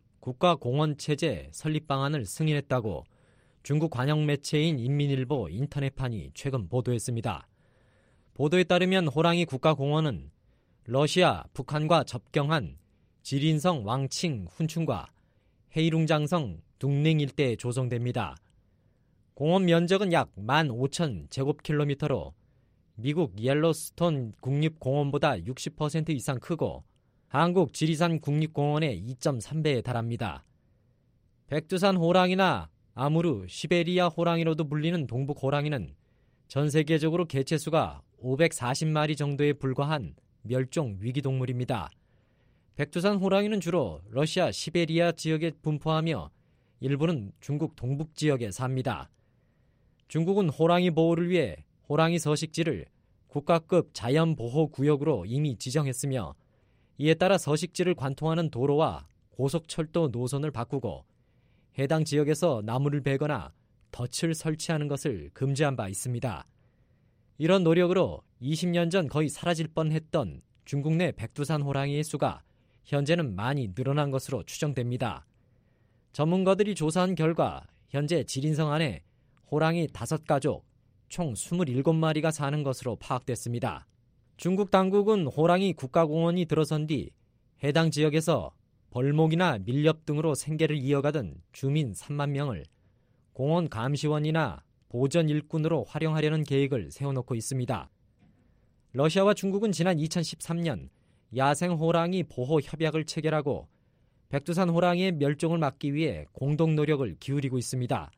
국가공원체제 설립 방안을 승인했다고 중국 관영 매체인 인민일보 인터넷판이 최근 보도했습니다. 보도에 따르면 호랑이 국가공원은 러시아, 북한과 접경한 지린성 왕칭 훈춘과 헤이룽장성 둥릉 일대에 조성됩니다. 공원 면적은 약 15,000제곱킬로미터로 미국 옐로스톤 국립공원보다 60% 이상 크고 한국 지리산 국립공원의 2.3배에 달합니다. 백두산 호랑이나 아무르 시베리아 호랑이로도 불리는 동북 호랑이는 전 세계적으로 개체수가 540마리 정도에 불과한 멸종 위기동물입니다. 백두산 호랑이는 주로 러시아 시베리아 지역에 분포하며 일부는 중국 동북 지역에 삽니다. 중국은 호랑이 보호를 위해 호랑이 서식지를 국가급 자연보호구역으로 이미 지정했으며 이에 따라 서식지를 관통하는 도로와 고속철도 노선을 바꾸고 해당 지역에서 나무를 베거나 덫을 설치하는 것을 금지한 바 있습니다. 이런 노력으로 20년 전 거의 사라질 뻔했던 중국 내 백두산 호랑이의 수가 현재는 많이 늘어난 것으로 추정됩니다. 전문가들이 조사한 결과 현재 지린성 안에 호랑이 5가족, 총 27마리가 사는 것으로 파악됐습니다. 중국 당국은 호랑이 국가공원이 들어선 뒤 해당 지역에서 벌목이나 밀렵 등으로 생계를 이어가던 주민 3만 명을 공원 감시원이나 보전 일꾼으로 활용하려는 계획을 세워놓고 있습니다. 러시아와 중국은 지난 2013년 야생 호랑이 보호 협약을 체결하고 백두산 호랑이의 멸종을 막기 위해 공동 노력을 기울이고 있습니다.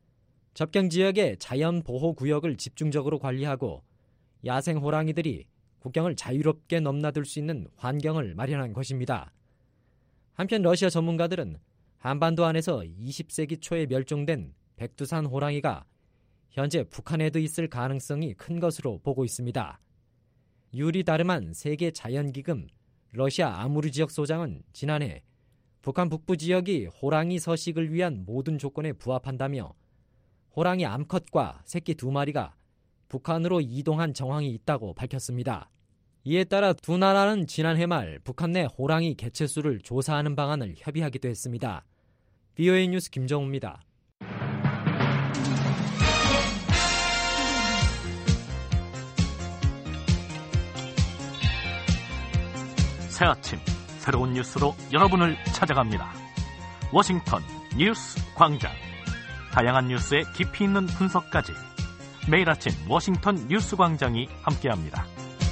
접경 지역의 자연 보호 구역을 집중적으로 관리하고 야생 호랑이들이 국경을 자유롭게 넘나들 수 있는 환경을 마련한 것입니다. 한편 러시아 전문가들은 한반도 안에서 20세기 초에 멸종된 백두산 호랑이가 현재 북한에도 있을 가능성이 큰 것으로 보고 있습니다. 유리 다르만 세계 자연기금 러시아 아무르 지역 소장은 지난해 북한 북부 지역이 호랑이 서식을 위한 모든 조건에 부합한다며 호랑이 암컷과 새끼 2마리가 북한으로 이동한 정황이 있다고 밝혔습니다. 이에 따라 두 나라는 지난해 말 북한 내 호랑이 개체수를 조사하는 방안을 협의하기도 했습니다. VOA 뉴스 김정우입니다. 새 아침 새로운 뉴스로 여러분을 찾아갑니다. 워싱턴 뉴스 광장. 다양한 뉴스의 깊이 있는 분석까지 매일 아침 워싱턴 뉴스 광장이 함께합니다.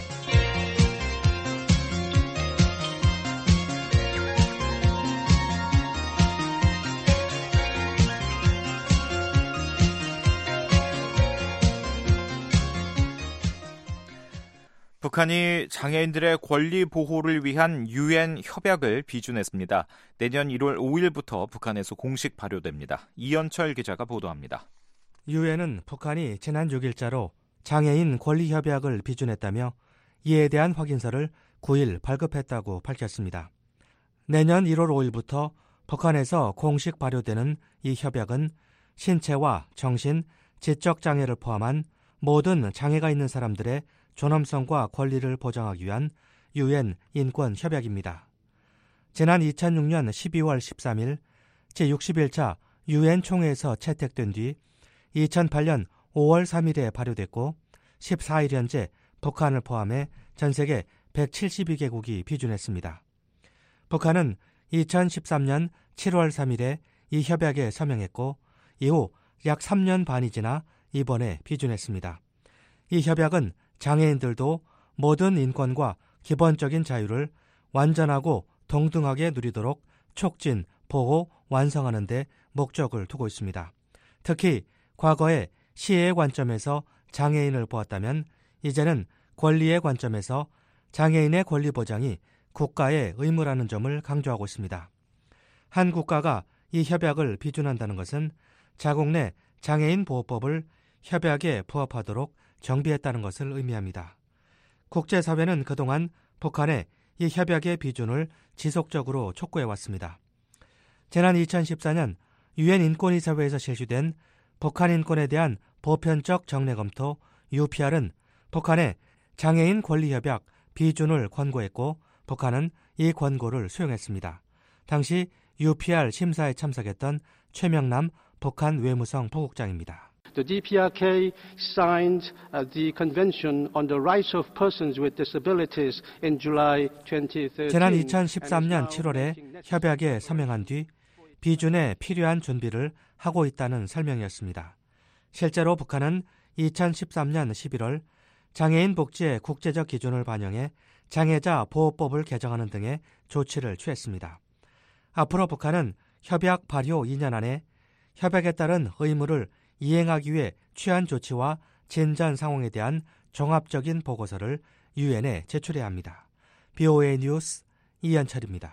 북한이 장애인들의 권리 보호를 위한 유엔 협약을 비준했습니다. 내년 1월 5일부터 북한에서 공식 발효됩니다. 이현철 기자가 보도합니다. 유엔은 북한이 지난 6일자로 장애인 권리 협약을 비준했다며 이에 대한 확인서를 9일 발급했다고 밝혔습니다. 내년 1월 5일부터 북한에서 공식 발효되는 이 협약은 신체와 정신, 지적 장애를 포함한 모든 장애가 있는 사람들의 존엄성과 권리를 보장하기 위한 유엔 인권 협약입니다. 지난 2006년 12월 13일 제61차 유엔 총회에서 채택된 뒤 2008년 5월 3일에 발효됐고 14일 현재 북한을 포함해 전 세계 172개국이 비준했습니다. 북한은 2013년 7월 3일에 이 협약에 서명했고 이후 약 3년 반이 지나 이번에 비준했습니다. 이 협약은 장애인들도 모든 인권과 기본적인 자유를 완전하고 동등하게 누리도록 촉진, 보호, 완성하는 데 목적을 두고 있습니다. 특히 과거에 시혜의 관점에서 장애인을 보았다면 이제는 권리의 관점에서 장애인의 권리 보장이 국가의 의무라는 점을 강조하고 있습니다. 한 국가가 이 협약을 비준한다는 것은 자국 내 장애인 보호법을 협약에 부합하도록 정비했다는 것을 의미합니다. 국제사회는 그동안 북한의 이 협약의 비준을 지속적으로 촉구해왔습니다. 지난 2014년 유엔 인권이사회에서 실시된 북한 인권에 대한 보편적 정례 검토 UPR은 북한의 장애인 권리협약 비준을 권고했고 북한은 이 권고를 수용했습니다. 당시 UPR 심사에 참석했던 최명남 북한 외무성 부국장입니다. The DPRK signed the Convention on the Rights of Persons with Disabilities in July 2013. 지난 2013년 7월에 협약에 서명한 뒤 비준에 필요한 준비를 하고 있다는 설명이었습니다. 실제로 북한은 2013년 11월 장애인 복지의 국제적 기준을 반영해 장애자 보호법을 개정하는 등의 조치를 취했습니다. 앞으로 북한은 협약 발효 2년 안에 협약에 따른 의무를 이행하기 위해 취한 조치와 진전 상황에 대한 종합적인 보고서를 유엔에 제출해야 합니다. BOA 뉴스 이현철입니다.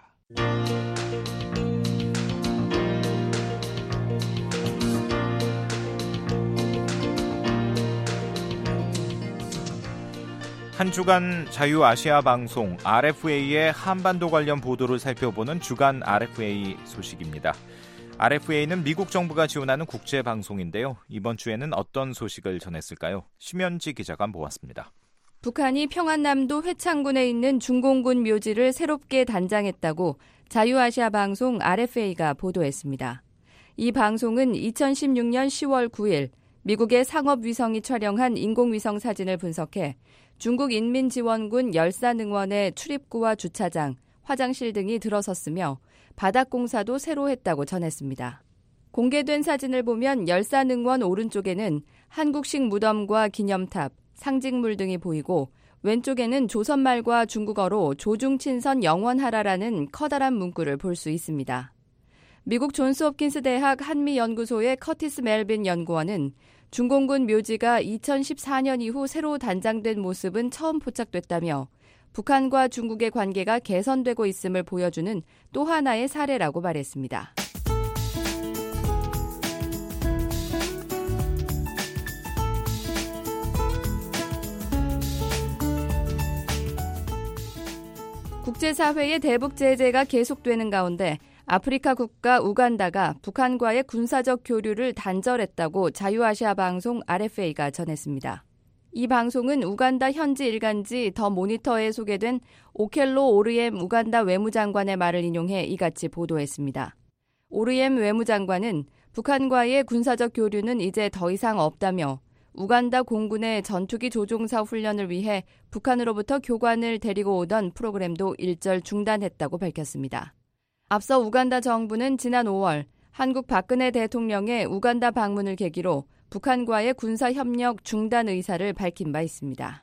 한 주간 자유아시아 방송 RFA의 한반도 관련 보도를 살펴보는 주간 RFA 소식입니다. RFA는 미국 정부가 지원하는 국제 방송인데요. 이번 주에는 어떤 소식을 전했을까요? 심현지 기자가 모았습니다. 북한이 평안남도 회창군에 있는 중공군 묘지를 새롭게 단장했다고 자유아시아 방송 RFA가 보도했습니다. 이 방송은 2016년 10월 9일 미국의 상업위성이 촬영한 인공위성 사진을 분석해 중국 인민지원군 열산응원의 출입구와 주차장, 화장실 등이 들어섰으며 바닥공사도 새로 했다고 전했습니다. 공개된 사진을 보면 열산응원 오른쪽에는 한국식 무덤과 기념탑, 상징물 등이 보이고 왼쪽에는 조선말과 중국어로 조중친선 영원하라라는 커다란 문구를 볼 수 있습니다. 미국 존스홉킨스 대학 한미연구소의 커티스 멜빈 연구원은 중공군 묘지가 2014년 이후 새로 단장된 모습은 처음 포착됐다며 북한과 중국의 관계가 개선되고 있음을 보여주는 또 하나의 사례라고 말했습니다. 국제사회의 대북 제재가 계속되는 가운데 아프리카 국가 우간다가 북한과의 군사적 교류를 단절했다고 자유아시아 방송 RFA가 전했습니다. 이 방송은 우간다 현지 일간지 더 모니터에 소개된 오켈로 오르엠 우간다 외무장관의 말을 인용해 이같이 보도했습니다. 오르엠 외무장관은 북한과의 군사적 교류는 이제 더 이상 없다며 우간다 공군의 전투기 조종사 훈련을 위해 북한으로부터 교관을 데리고 오던 프로그램도 일절 중단했다고 밝혔습니다. 앞서 우간다 정부는 지난 5월 한국 박근혜 대통령의 우간다 방문을 계기로 북한과의 군사협력 중단 의사를 밝힌 바 있습니다.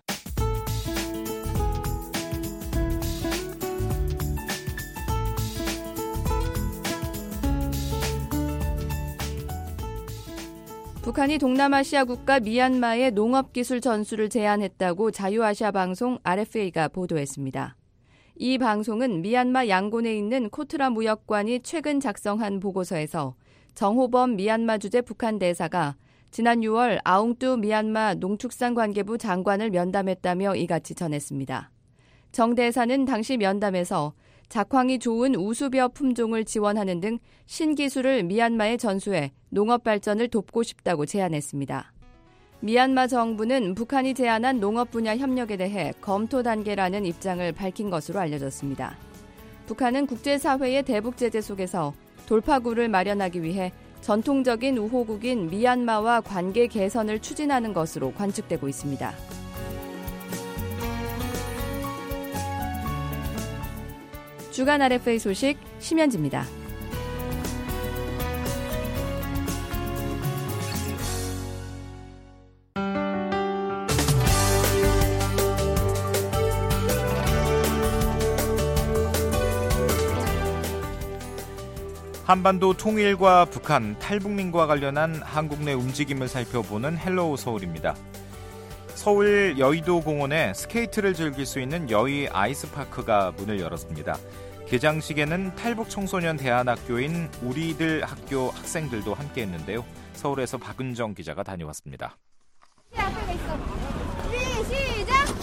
북한이 동남아시아 국가 미얀마의 농업기술 전수를 제안했다고 자유아시아 방송 RFA가 보도했습니다. 이 방송은 미얀마 양곤에 있는 코트라 무역관이 최근 작성한 보고서에서 정호범 미얀마 주재 북한 대사가 지난 6월 아웅뚜 미얀마 농축산관계부 장관을 면담했다며 이같이 전했습니다. 정 대사는 당시 면담에서 작황이 좋은 우수벼 품종을 지원하는 등 신기술을 미얀마에 전수해 농업 발전을 돕고 싶다고 제안했습니다. 미얀마 정부는 북한이 제안한 농업 분야 협력에 대해 검토 단계라는 입장을 밝힌 것으로 알려졌습니다. 북한은 국제사회의 대북 제재 속에서 돌파구를 마련하기 위해 전통적인 우호국인 미얀마와 관계 개선을 추진하는 것으로 관측되고 있습니다. 주간 RFA 소식 심현지입니다. 한반도 통일과 북한, 탈북민과 관련한 한국 내 움직임을 살펴보는 헬로우 서울입니다. 서울 여의도 공원에 스케이트를 즐길 수 있는 여의 아이스파크가 문을 열었습니다. 개장식에는 탈북 청소년 대안학교인 우리들 학교 학생들도 함께했는데요. 서울에서 박은정 기자가 다녀왔습니다. 시작!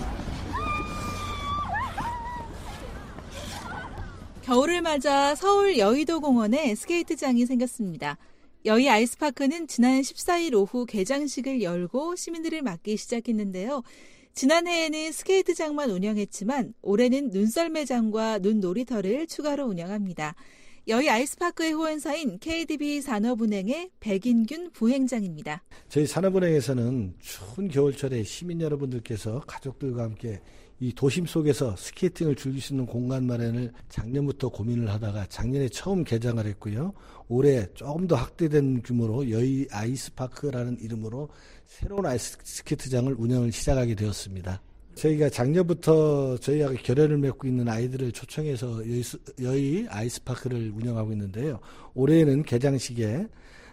겨울을 맞아 서울 여의도 공원에 스케이트장이 생겼습니다. 여의 아이스파크는 지난 14일 오후 개장식을 열고 시민들을 맞기 시작했는데요. 지난해에는 스케이트장만 운영했지만 올해는 눈썰매장과 눈놀이터를 추가로 운영합니다. 여의 아이스파크의 후원사인 KDB 산업은행의 백인균 부행장입니다. 저희 산업은행에서는 추운 겨울철에 시민 여러분들께서 가족들과 함께 이 도심 속에서 스케이팅을 즐길 수 있는 공간 마련을 작년부터 고민을 하다가 작년에 처음 개장을 했고요. 올해 조금 더 확대된 규모로 여의 아이스파크라는 이름으로 새로운 아이스 스케이트장을 운영을 시작하게 되었습니다. 저희가 작년부터 저희하고 결연을 맺고 있는 아이들을 초청해서 여의 아이스파크를 운영하고 있는데요. 올해는 개장식에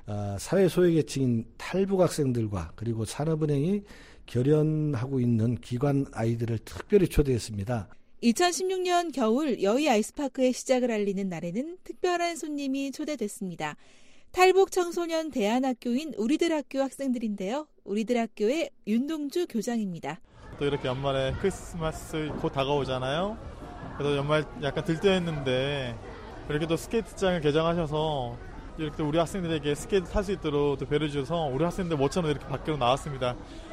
사회 소외계층인 탈북 학생들과 그리고 산업은행이 결연하고 있는 기관 아이들을 특별히 초대했습니다. 2016년 겨울 여의 아이스파크의 시작을 알리는 날에는 특별한 손님이 초대됐습니다. 탈북 청소년 대안학교인 우리들 학교 학생들인데요. 우리들 학교의 윤동주 교장입니다. 또 이렇게 연말에 크리스마스 곧 다가오잖아요. 그래서 연말 약간 들떠했는데 이렇게 또 스케이트장을 개장하셔서 이렇게 또 우리 학생들에게 스케이트 탈 수 있도록 또 배려 주셔서 우리 학생들 모처럼 이렇게 밖으로 나왔습니다.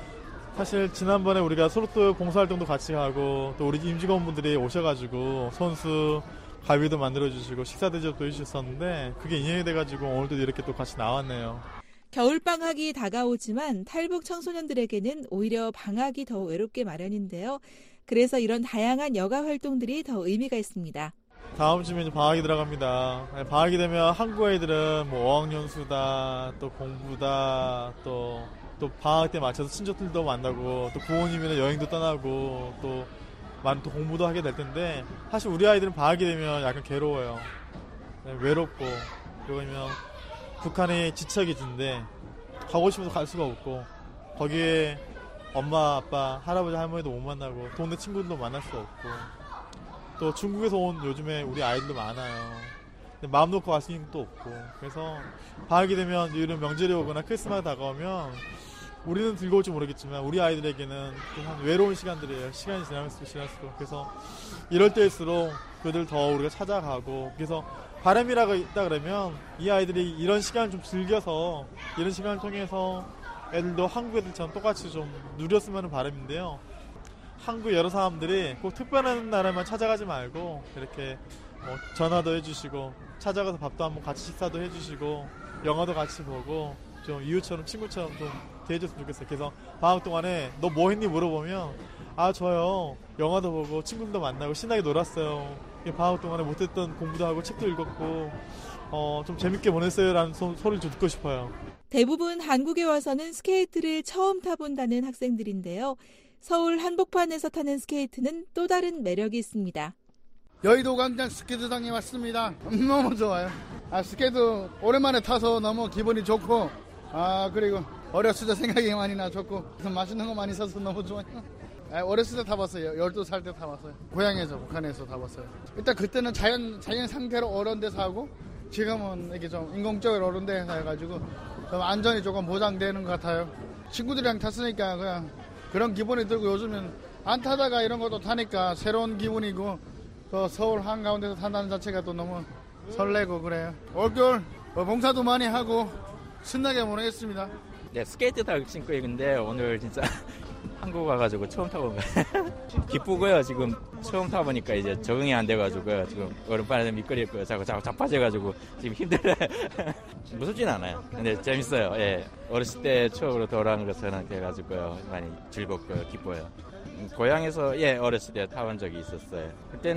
사실 지난번에 우리가 서로 또 봉사활동도 같이 하고 또 우리 임직원분들이 오셔가지고 선수 가위도 만들어주시고 식사 대접도 해주셨었는데 그게 인연이 돼가지고 오늘도 이렇게 또 같이 나왔네요. 겨울방학이 다가오지만 탈북 청소년들에게는 오히려 방학이 더 외롭게 마련인데요. 그래서 이런 다양한 여가 활동들이 더 의미가 있습니다. 다음 주면 이제 방학이 들어갑니다. 방학이 되면 한국 아이들은 뭐 어학연수다, 또 공부다, 또 방학 때 맞춰서 친척들도 만나고 또 부모님이랑 여행도 떠나고 또 많은 또 공부도 하게 될 텐데 사실 우리 아이들은 방학이 되면 약간 괴로워요. 외롭고 그러면 북한이 지척이 준데 가고 싶어서 갈 수가 없고 거기에 엄마, 아빠, 할아버지, 할머니도 못 만나고 동네 친구들도 만날 수 없고 또 중국에서 온 요즘에 우리 아이들도 많아요. 근데 마음 놓고 갈 수 있는 것도 없고 그래서 방학이 되면 이런 명절이 오거나 크리스마스 다가오면 우리는 즐거울지 모르겠지만 우리 아이들에게는 한 외로운 시간들이에요. 시간이 지날수록. 그래서 이럴 때일수록 그들 더 우리가 찾아가고, 그래서 바람이라고 있다 그러면 이 아이들이 이런 시간을 좀 즐겨서 이런 시간을 통해서 애들도 한국 애들처럼 똑같이 좀 누렸으면 하는 바람인데요. 한국 여러 사람들이 꼭 특별한 날에만 찾아가지 말고 이렇게 전화도 해주시고 찾아가서 밥도 한번 같이 식사도 해주시고 영화도 같이 보고 좀 이웃처럼 친구처럼 좀 대해줬으면 좋겠어요. 그래서 방학 동안에 너 뭐 했니 물어보면 저요 영화도 보고 친구들도 만나고 신나게 놀았어요. 방학 동안에 못했던 공부도 하고 책도 읽었고 좀 재밌게 보냈어요 라는 소리를 좀 듣고 싶어요. 대부분 한국에 와서는 스케이트를 처음 타본다는 학생들인데요. 서울 한복판에서 타는 스케이트는 또 다른 매력이 있습니다. 여의도 광장 스케이트장에 왔습니다. 너무 좋아요. 스케이트 오랜만에 타서 너무 기분이 좋고, 그리고 어렸을 때 생각이 많이 나 좋고, 맛있는 거 많이 사서 너무 좋아요. 어렸을 때 타봤어요. 12살 때 타봤어요. 고향에서, 북한에서 타봤어요. 일단 그때는 자연 상태로 어려운 데서 하고, 지금은 이렇게 좀 인공적으로 어려운 데서 해가지고 좀 안전이 조금 보장되는 것 같아요. 친구들이랑 탔으니까 그냥 그런 기분이 들고, 요즘은 안 타다가 이런 것도 타니까 새로운 기분이고, 또 서울 한가운데서 탄다는 자체가 또 너무 설레고 그래요. 올겨울 봉사도 많이 하고 신나게 보내겠습니다. 네, 스케이트 타고 신고 있는데 오늘 진짜 한국 와가지고 처음 타본 거예요. 기쁘고요. 지금 처음 타보니까 이제 적응이 안 돼가지고요. 지금 얼음판에서 미끄럽고요. 자꾸 자빠져가지고 지금 힘들어요. 무섭진 않아요. 근데 재밌어요. 예, 어렸을 때 추억으로 돌아오는 것처럼 돼가지고요. 많이 즐겁고요. 기뻐요. 고향에서 어렸을 때 타본 적이 있었어요.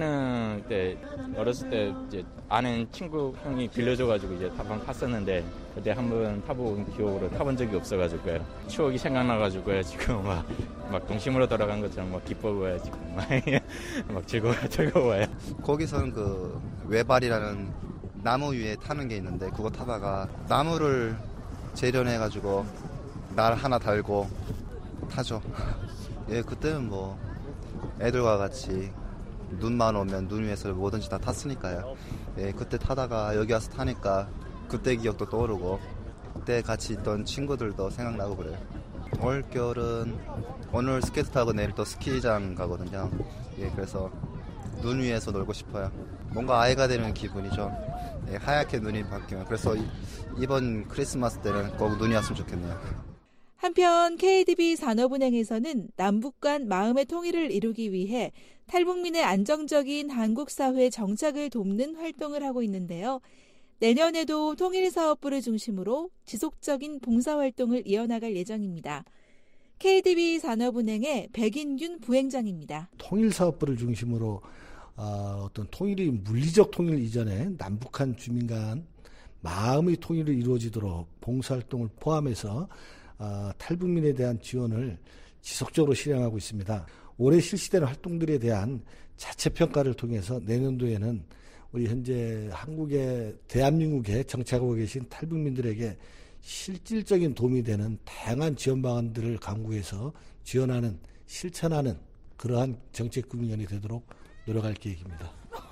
그때 어렸을 때 이제 아는 친구 형이 빌려줘가지고 이제 한번 탔었는데, 그때 한번 타본 기억으로 타본 적이 없어가지고요. 추억이 생각나가지고요. 지금 막 동심으로 돌아간 것처럼 막 기뻐고요. 지금 막 즐거워요. 거기서는 그 외발이라는 나무 위에 타는 게 있는데, 그거 타다가 나무를 재련해가지고 날 하나 달고 타죠. 그때는 애들과 같이 눈만 오면 눈 위에서 뭐든지 다 탔으니까요. 그때 타다가 여기 와서 타니까 그때 기억도 떠오르고, 그때 같이 있던 친구들도 생각나고 그래요. 올겨울은 오늘 스케이트 타고 내일 또 스키장 가거든요. 그래서 눈 위에서 놀고 싶어요. 뭔가 아이가 되는 기분이죠. 하얗게 눈이 바뀌면. 그래서 이번 크리스마스 때는 꼭 눈이 왔으면 좋겠네요. 한편 KDB 산업은행에서는 남북 간 마음의 통일을 이루기 위해 탈북민의 안정적인 한국 사회 정착을 돕는 활동을 하고 있는데요. 내년에도 통일사업부를 중심으로 지속적인 봉사활동을 이어나갈 예정입니다. KDB 산업은행의 백인균 부행장입니다. 통일사업부를 중심으로 어떤 통일이 물리적 통일 이전에 남북한 주민 간 마음의 통일이 이루어지도록 봉사활동을 포함해서 탈북민에 대한 지원을 지속적으로 실행하고 있습니다. 올해 실시되는 활동들에 대한 자체평가를 통해서 내년도에는 우리 현재 대한민국에 정착하고 계신 탈북민들에게 실질적인 도움이 되는 다양한 지원 방안들을 강구해서 지원하는, 실천하는 그러한 정책금융원이 되도록 노력할 계획입니다.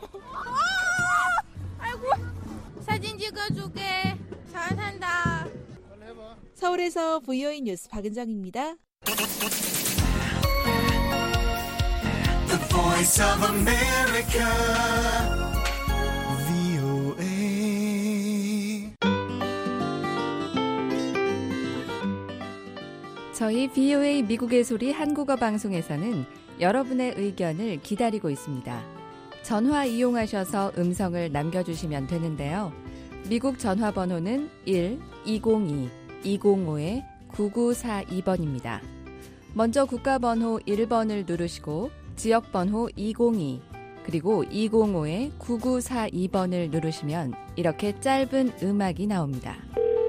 아이고, 사진 찍어줄게. 잘 산다. 서울에서 VOA 뉴스 박은정입니다. The Voice of America, VOA. 저희 VOA 미국의 소리 한국어 방송에서는 여러분의 의견을 기다리고 있습니다. 전화 이용하셔서 음성을 남겨주시면 되는데요. 미국 전화번호는 1-202-205-9942번입니다. 먼저 국가번호 1번을 누르시고 지역번호 202 그리고 205-9942번을 누르시면 이렇게 짧은 음악이 나옵니다.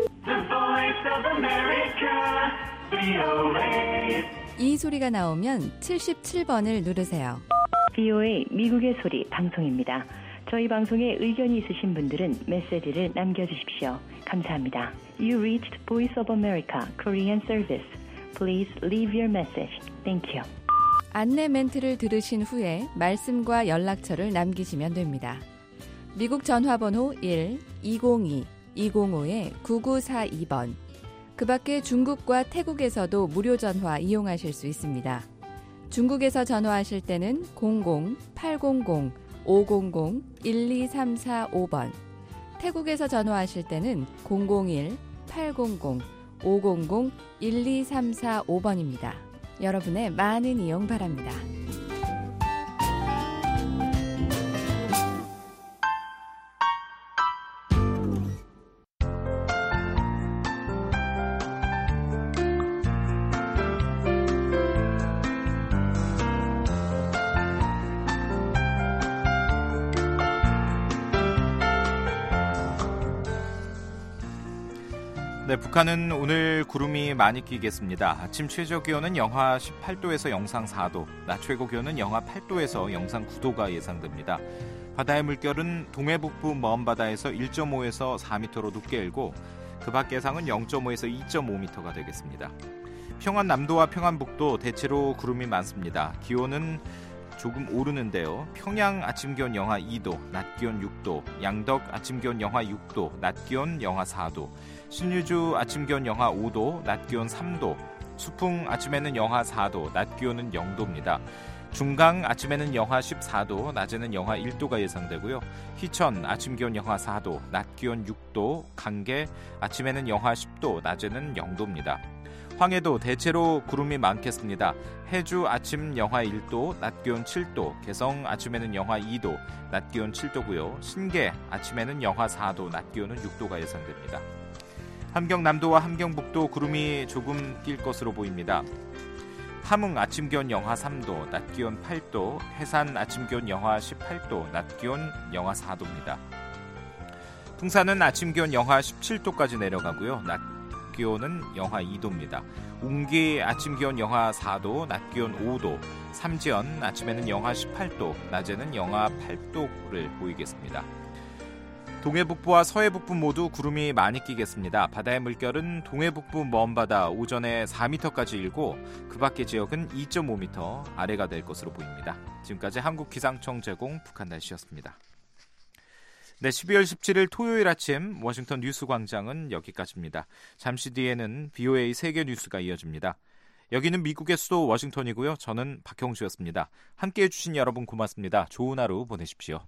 이 소리가 나오면 77번을 누르세요. VOA 미국의 소리 방송입니다. 저희 방송에 의견이 있으신 분들은 메시지를 남겨주십시오. 감사합니다. You reached Voice of America Korean Service. Please leave your message. Thank you. 안내 멘트를 들으신 후에 말씀과 연락처를 남기시면 됩니다. 미국 전화번호 1-202-205-9942번 그 밖에 중국과 태국에서도 무료 전화 이용하실 수 있습니다. 중국에서 전화하실 때는 00-800-500-12345번, 태국에서 전화하실 때는 001-800-500-12345번입니다. 여러분의 많은 이용 바랍니다. 네, 북한은 오늘 구름이 많이 끼겠습니다. 아침 최저 기온은 영하 18도에서 영상 4도, 낮 최고 기온은 영하 8도에서 영상 9도가 예상됩니다. 바다의 물결은 동해북부 먼 바다에서 1.5에서 4m로 높게 일고 그 밖 예상은 0.5에서 2.5m가 되겠습니다. 평안 남도와 평안북도 대체로 구름이 많습니다. 기온은 조금 오르는데요. 평양 아침 기온 영하 2도, 낮 기온 6도, 양덕 아침 기온 영하 6도, 낮 기온 영하 4도, 신유주 아침 기온 영하 5도, 낮 기온 3도, 수풍 아침에는 영하 4도, 낮 기온은 0도입니다. 중강 아침에는 영하 14도, 낮에는 영하 1도가 예상되고요. 희천 아침 기온 영하 4도, 낮 기온 6도, 강계 아침에는 영하 10도, 낮에는 0도입니다. 황해도 대체로 구름이 많겠습니다. 해주 아침 영하 1도, 낮 기온 7도, 개성 아침에는 영하 2도, 낮 기온 7도고요. 신계 아침에는 영하 4도, 낮 기온은 6도가 예상됩니다. 함경남도와 함경북도 구름이 조금 낄 것으로 보입니다. 함흥 아침 기온 영하 3도, 낮 기온 8도, 해산 아침 기온 영하 18도, 낮 기온 영하 4도입니다. 풍산은 아침 기온 영하 17도까지 내려가고요. 낮 기온은 영하 2도입니다. 웅기 아침 기온 영하 4도, 낮 기온 5도, 삼지연 아침에는 영하 18도, 낮에는 영하 8도를 보이겠습니다. 동해북부와 서해북부 모두 구름이 많이 끼겠습니다. 바다의 물결은 동해북부 먼바다 오전에 4m까지 일고 그 밖의 지역은 2.5m 아래가 될 것으로 보입니다. 지금까지 한국기상청 제공 북한 날씨였습니다. 네, 12월 17일 토요일 아침 워싱턴 뉴스광장은 여기까지입니다. 잠시 뒤에는 VOA 세계 뉴스가 이어집니다. 여기는 미국의 수도 워싱턴이고요. 저는 박형수였습니다. 함께해 주신 여러분 고맙습니다. 좋은 하루 보내십시오.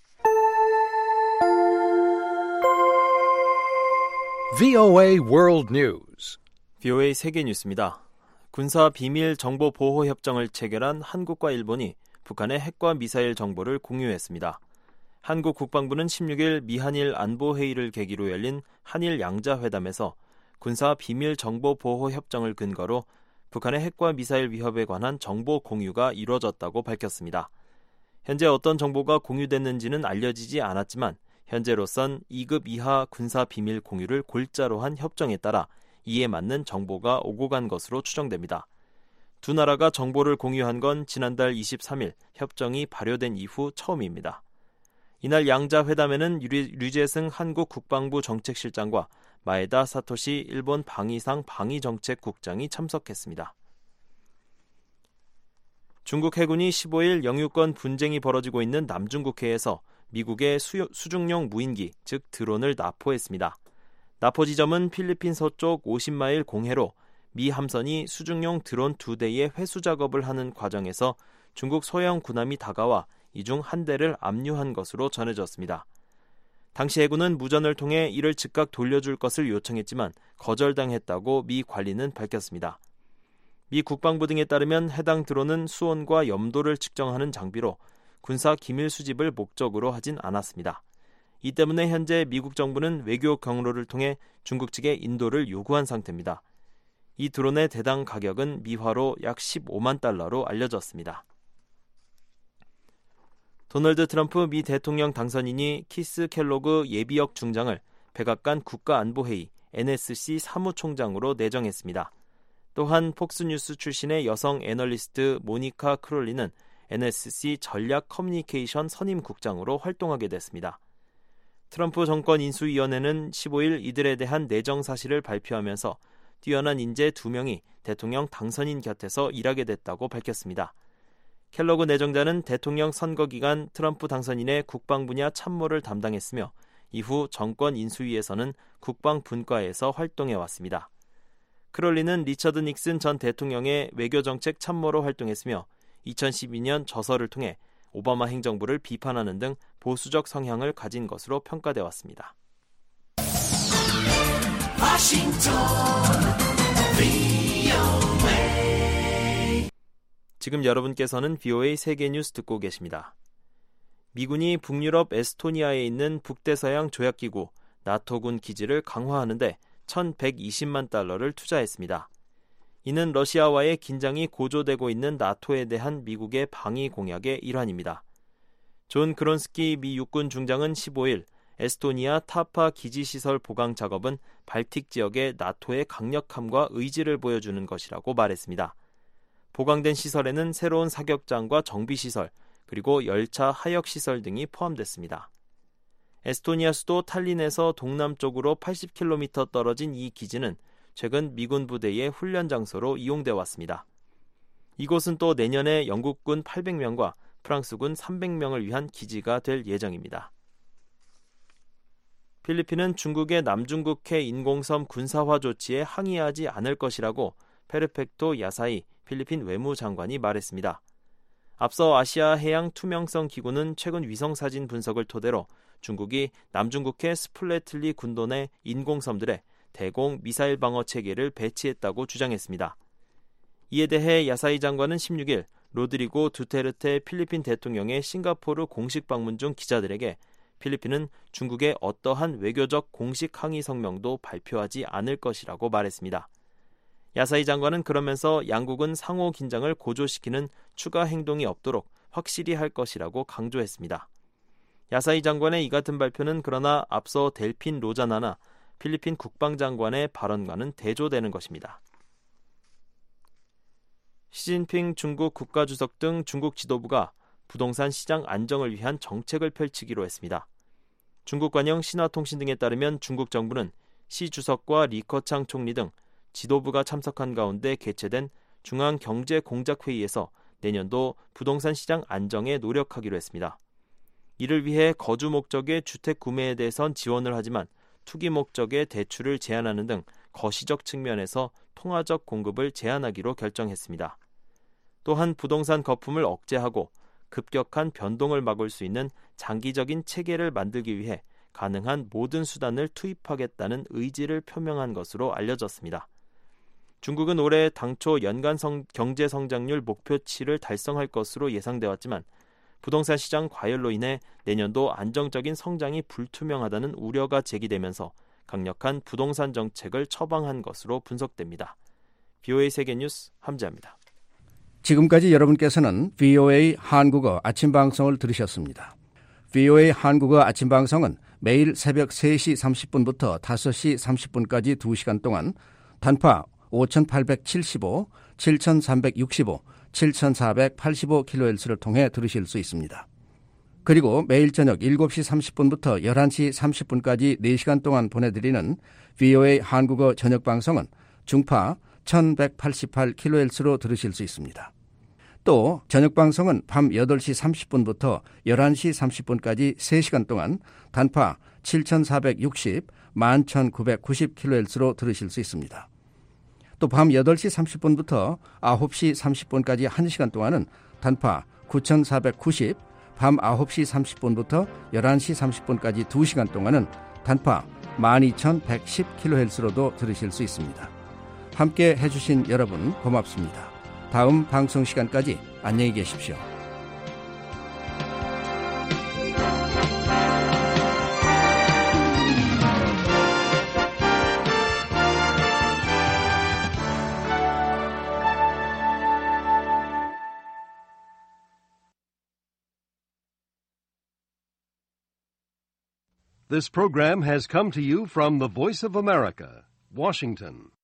VOA World News. VOA 세계 뉴스입니다. 군사 비밀 정보 보호 협정을 체결한 한국과 일본이 북한의 핵과 미사일 정보를 공유했습니다. 한국 국방부는 16일 미한일 안보회의를 계기로 열린 한일 양자회담에서 군사 비밀 정보 보호 협정을 근거로 북한의 핵과 미사일 위협에 관한 정보 공유가 이루어졌다고 밝혔습니다. 현재 어떤 정보가 공유됐는지는 알려지지 않았지만 현재로선 2급 이하 군사 비밀 공유를 골자로 한 협정에 따라 이에 맞는 정보가 오고 간 것으로 추정됩니다. 두 나라가 정보를 공유한 건 지난달 23일 협정이 발효된 이후 처음입니다. 이날 양자회담에는 류재승 한국 국방부 정책실장과 마에다 사토시 일본 방위상 방위정책국장이 참석했습니다. 중국 해군이 15일 영유권 분쟁이 벌어지고 있는 남중국해에서 미국의 수중용 무인기, 즉 드론을 납포했습니다. 납포 지점은 필리핀 서쪽 50마일 공해로 미 함선이 수중용 드론 2대의 회수 작업을 하는 과정에서 중국 소형 군함이 다가와 이 중 한 대를 압류한 것으로 전해졌습니다. 당시 해군은 무전을 통해 이를 즉각 돌려줄 것을 요청했지만 거절당했다고 미 관리는 밝혔습니다. 미 국방부 등에 따르면 해당 드론은 수온과 염도를 측정하는 장비로 군사 기밀 수집을 목적으로 하진 않았습니다. 이 때문에 현재 미국 정부는 외교 경로를 통해 중국 측에 인도를 요구한 상태입니다. 이 드론의 대당 가격은 미화로 약 15만 달러로 알려졌습니다. 도널드 트럼프 미 대통령 당선인이 키스 켈로그 예비역 중장을 백악관 국가안보회의 NSC 사무총장으로 내정했습니다. 또한 폭스뉴스 출신의 여성 애널리스트 모니카 크롤리는 NSC 전략 커뮤니케이션 선임국장으로 활동하게 됐습니다. 트럼프 정권 인수위원회는 15일 이들에 대한 내정 사실을 발표하면서 뛰어난 인재 2명이 대통령 당선인 곁에서 일하게 됐다고 밝혔습니다. 켈로그 내정자는 대통령 선거 기간 트럼프 당선인의 국방 분야 참모를 담당했으며 이후 정권 인수위에서는 국방 분과에서 활동해왔습니다. 크롤리는 리처드 닉슨 전 대통령의 외교정책 참모로 활동했으며 2012년 저서를 통해 오바마 행정부를 비판하는 등 보수적 성향을 가진 것으로 평가돼 왔습니다. 지금 여러분께서는 VOA 세계 뉴스 듣고 계십니다. 미군이 북유럽 에스토니아에 있는 북대서양 조약기구 나토군 기지를 강화하는 데 1,120만 달러를 투자했습니다. 이는 러시아와의 긴장이 고조되고 있는 나토에 대한 미국의 방위 공약의 일환입니다. 존 그론스키 미 육군 중장은 15일 에스토니아 타파 기지시설 보강 작업은 발틱 지역의 나토의 강력함과 의지를 보여주는 것이라고 말했습니다. 보강된 시설에는 새로운 사격장과 정비시설, 그리고 열차 하역시설 등이 포함됐습니다. 에스토니아 수도 탈린에서 동남쪽으로 80km 떨어진 이 기지는 최근 미군 부대의 훈련 장소로 이용돼 왔습니다. 이곳은 또 내년에 영국군 800명과 프랑스군 300명을 위한 기지가 될 예정입니다. 필리핀은 중국의 남중국해 인공섬 군사화 조치에 항의하지 않을 것이라고 페르펙토 야사이 필리핀 외무장관이 말했습니다. 앞서 아시아 해양 투명성 기구는 최근 위성사진 분석을 토대로 중국이 남중국해 스플래틀리 군도 내 인공섬들에 대공 미사일 방어 체계를 배치했다고 주장했습니다. 이에 대해 야사이 장관은 16일 로드리고 두테르테 필리핀 대통령의 싱가포르 공식 방문 중 기자들에게 필리핀은 중국의 어떠한 외교적 공식 항의 성명도 발표하지 않을 것이라고 말했습니다. 야사이 장관은 그러면서 양국은 상호 긴장을 고조시키는 추가 행동이 없도록 확실히 할 것이라고 강조했습니다. 야사이 장관의 이 같은 발표는 그러나 앞서 델핀 로자나나 필리핀 국방장관의 발언과는 대조되는 것입니다. 시진핑 중국 국가주석 등 중국 지도부가 부동산 시장 안정을 위한 정책을 펼치기로 했습니다. 중국 관영 신화통신 등에 따르면 중국 정부는 시 주석과 리커창 총리 등 지도부가 참석한 가운데 개최된 중앙경제공작회의에서 내년도 부동산 시장 안정에 노력하기로 했습니다. 이를 위해 거주 목적의 주택 구매에 대해선 지원을 하지만 투기 목적의 대출을 제한하는 등 거시적 측면에서 통화적 공급을 제한하기로 결정했습니다. 또한 부동산 거품을 억제하고 급격한 변동을 막을 수 있는 장기적인 체계를 만들기 위해 가능한 모든 수단을 투입하겠다는 의지를 표명한 것으로 알려졌습니다. 중국은 올해 당초 연간 경제 성장률 목표치를 달성할 것으로 예상돼 왔지만 부동산 시장 과열로 인해 내년도 안정적인 성장이 불투명하다는 우려가 제기되면서 강력한 부동산 정책을 처방한 것으로 분석됩니다. VOA 세계뉴스 함재합니다. 지금까지 여러분께서는 VOA 한국어 아침 방송을 들으셨습니다. VOA 한국어 아침 방송은 매일 새벽 3시 30분부터 5시 30분까지 2시간 동안 단파 5875, 7365, 7485kHz를 통해 들으실 수 있습니다. 그리고 매일 저녁 7시 30분부터 11시 30분까지 4시간 동안 보내드리는 VOA 한국어 저녁 방송은 중파 1188kHz로 들으실 수 있습니다. 또 저녁 방송은 밤 8시 30분부터 11시 30분까지 3시간 동안 단파 7460, 11990kHz로 들으실 수 있습니다. 또 밤 8시 30분부터 9시 30분까지 1시간 동안은 단파 9490, 밤 9시 30분부터 11시 30분까지 2시간 동안은 단파 12110kHz로도 들으실 수 있습니다. 함께 해주신 여러분 고맙습니다. 다음 방송 시간까지 안녕히 계십시오. This program has come to you from the Voice of America, Washington.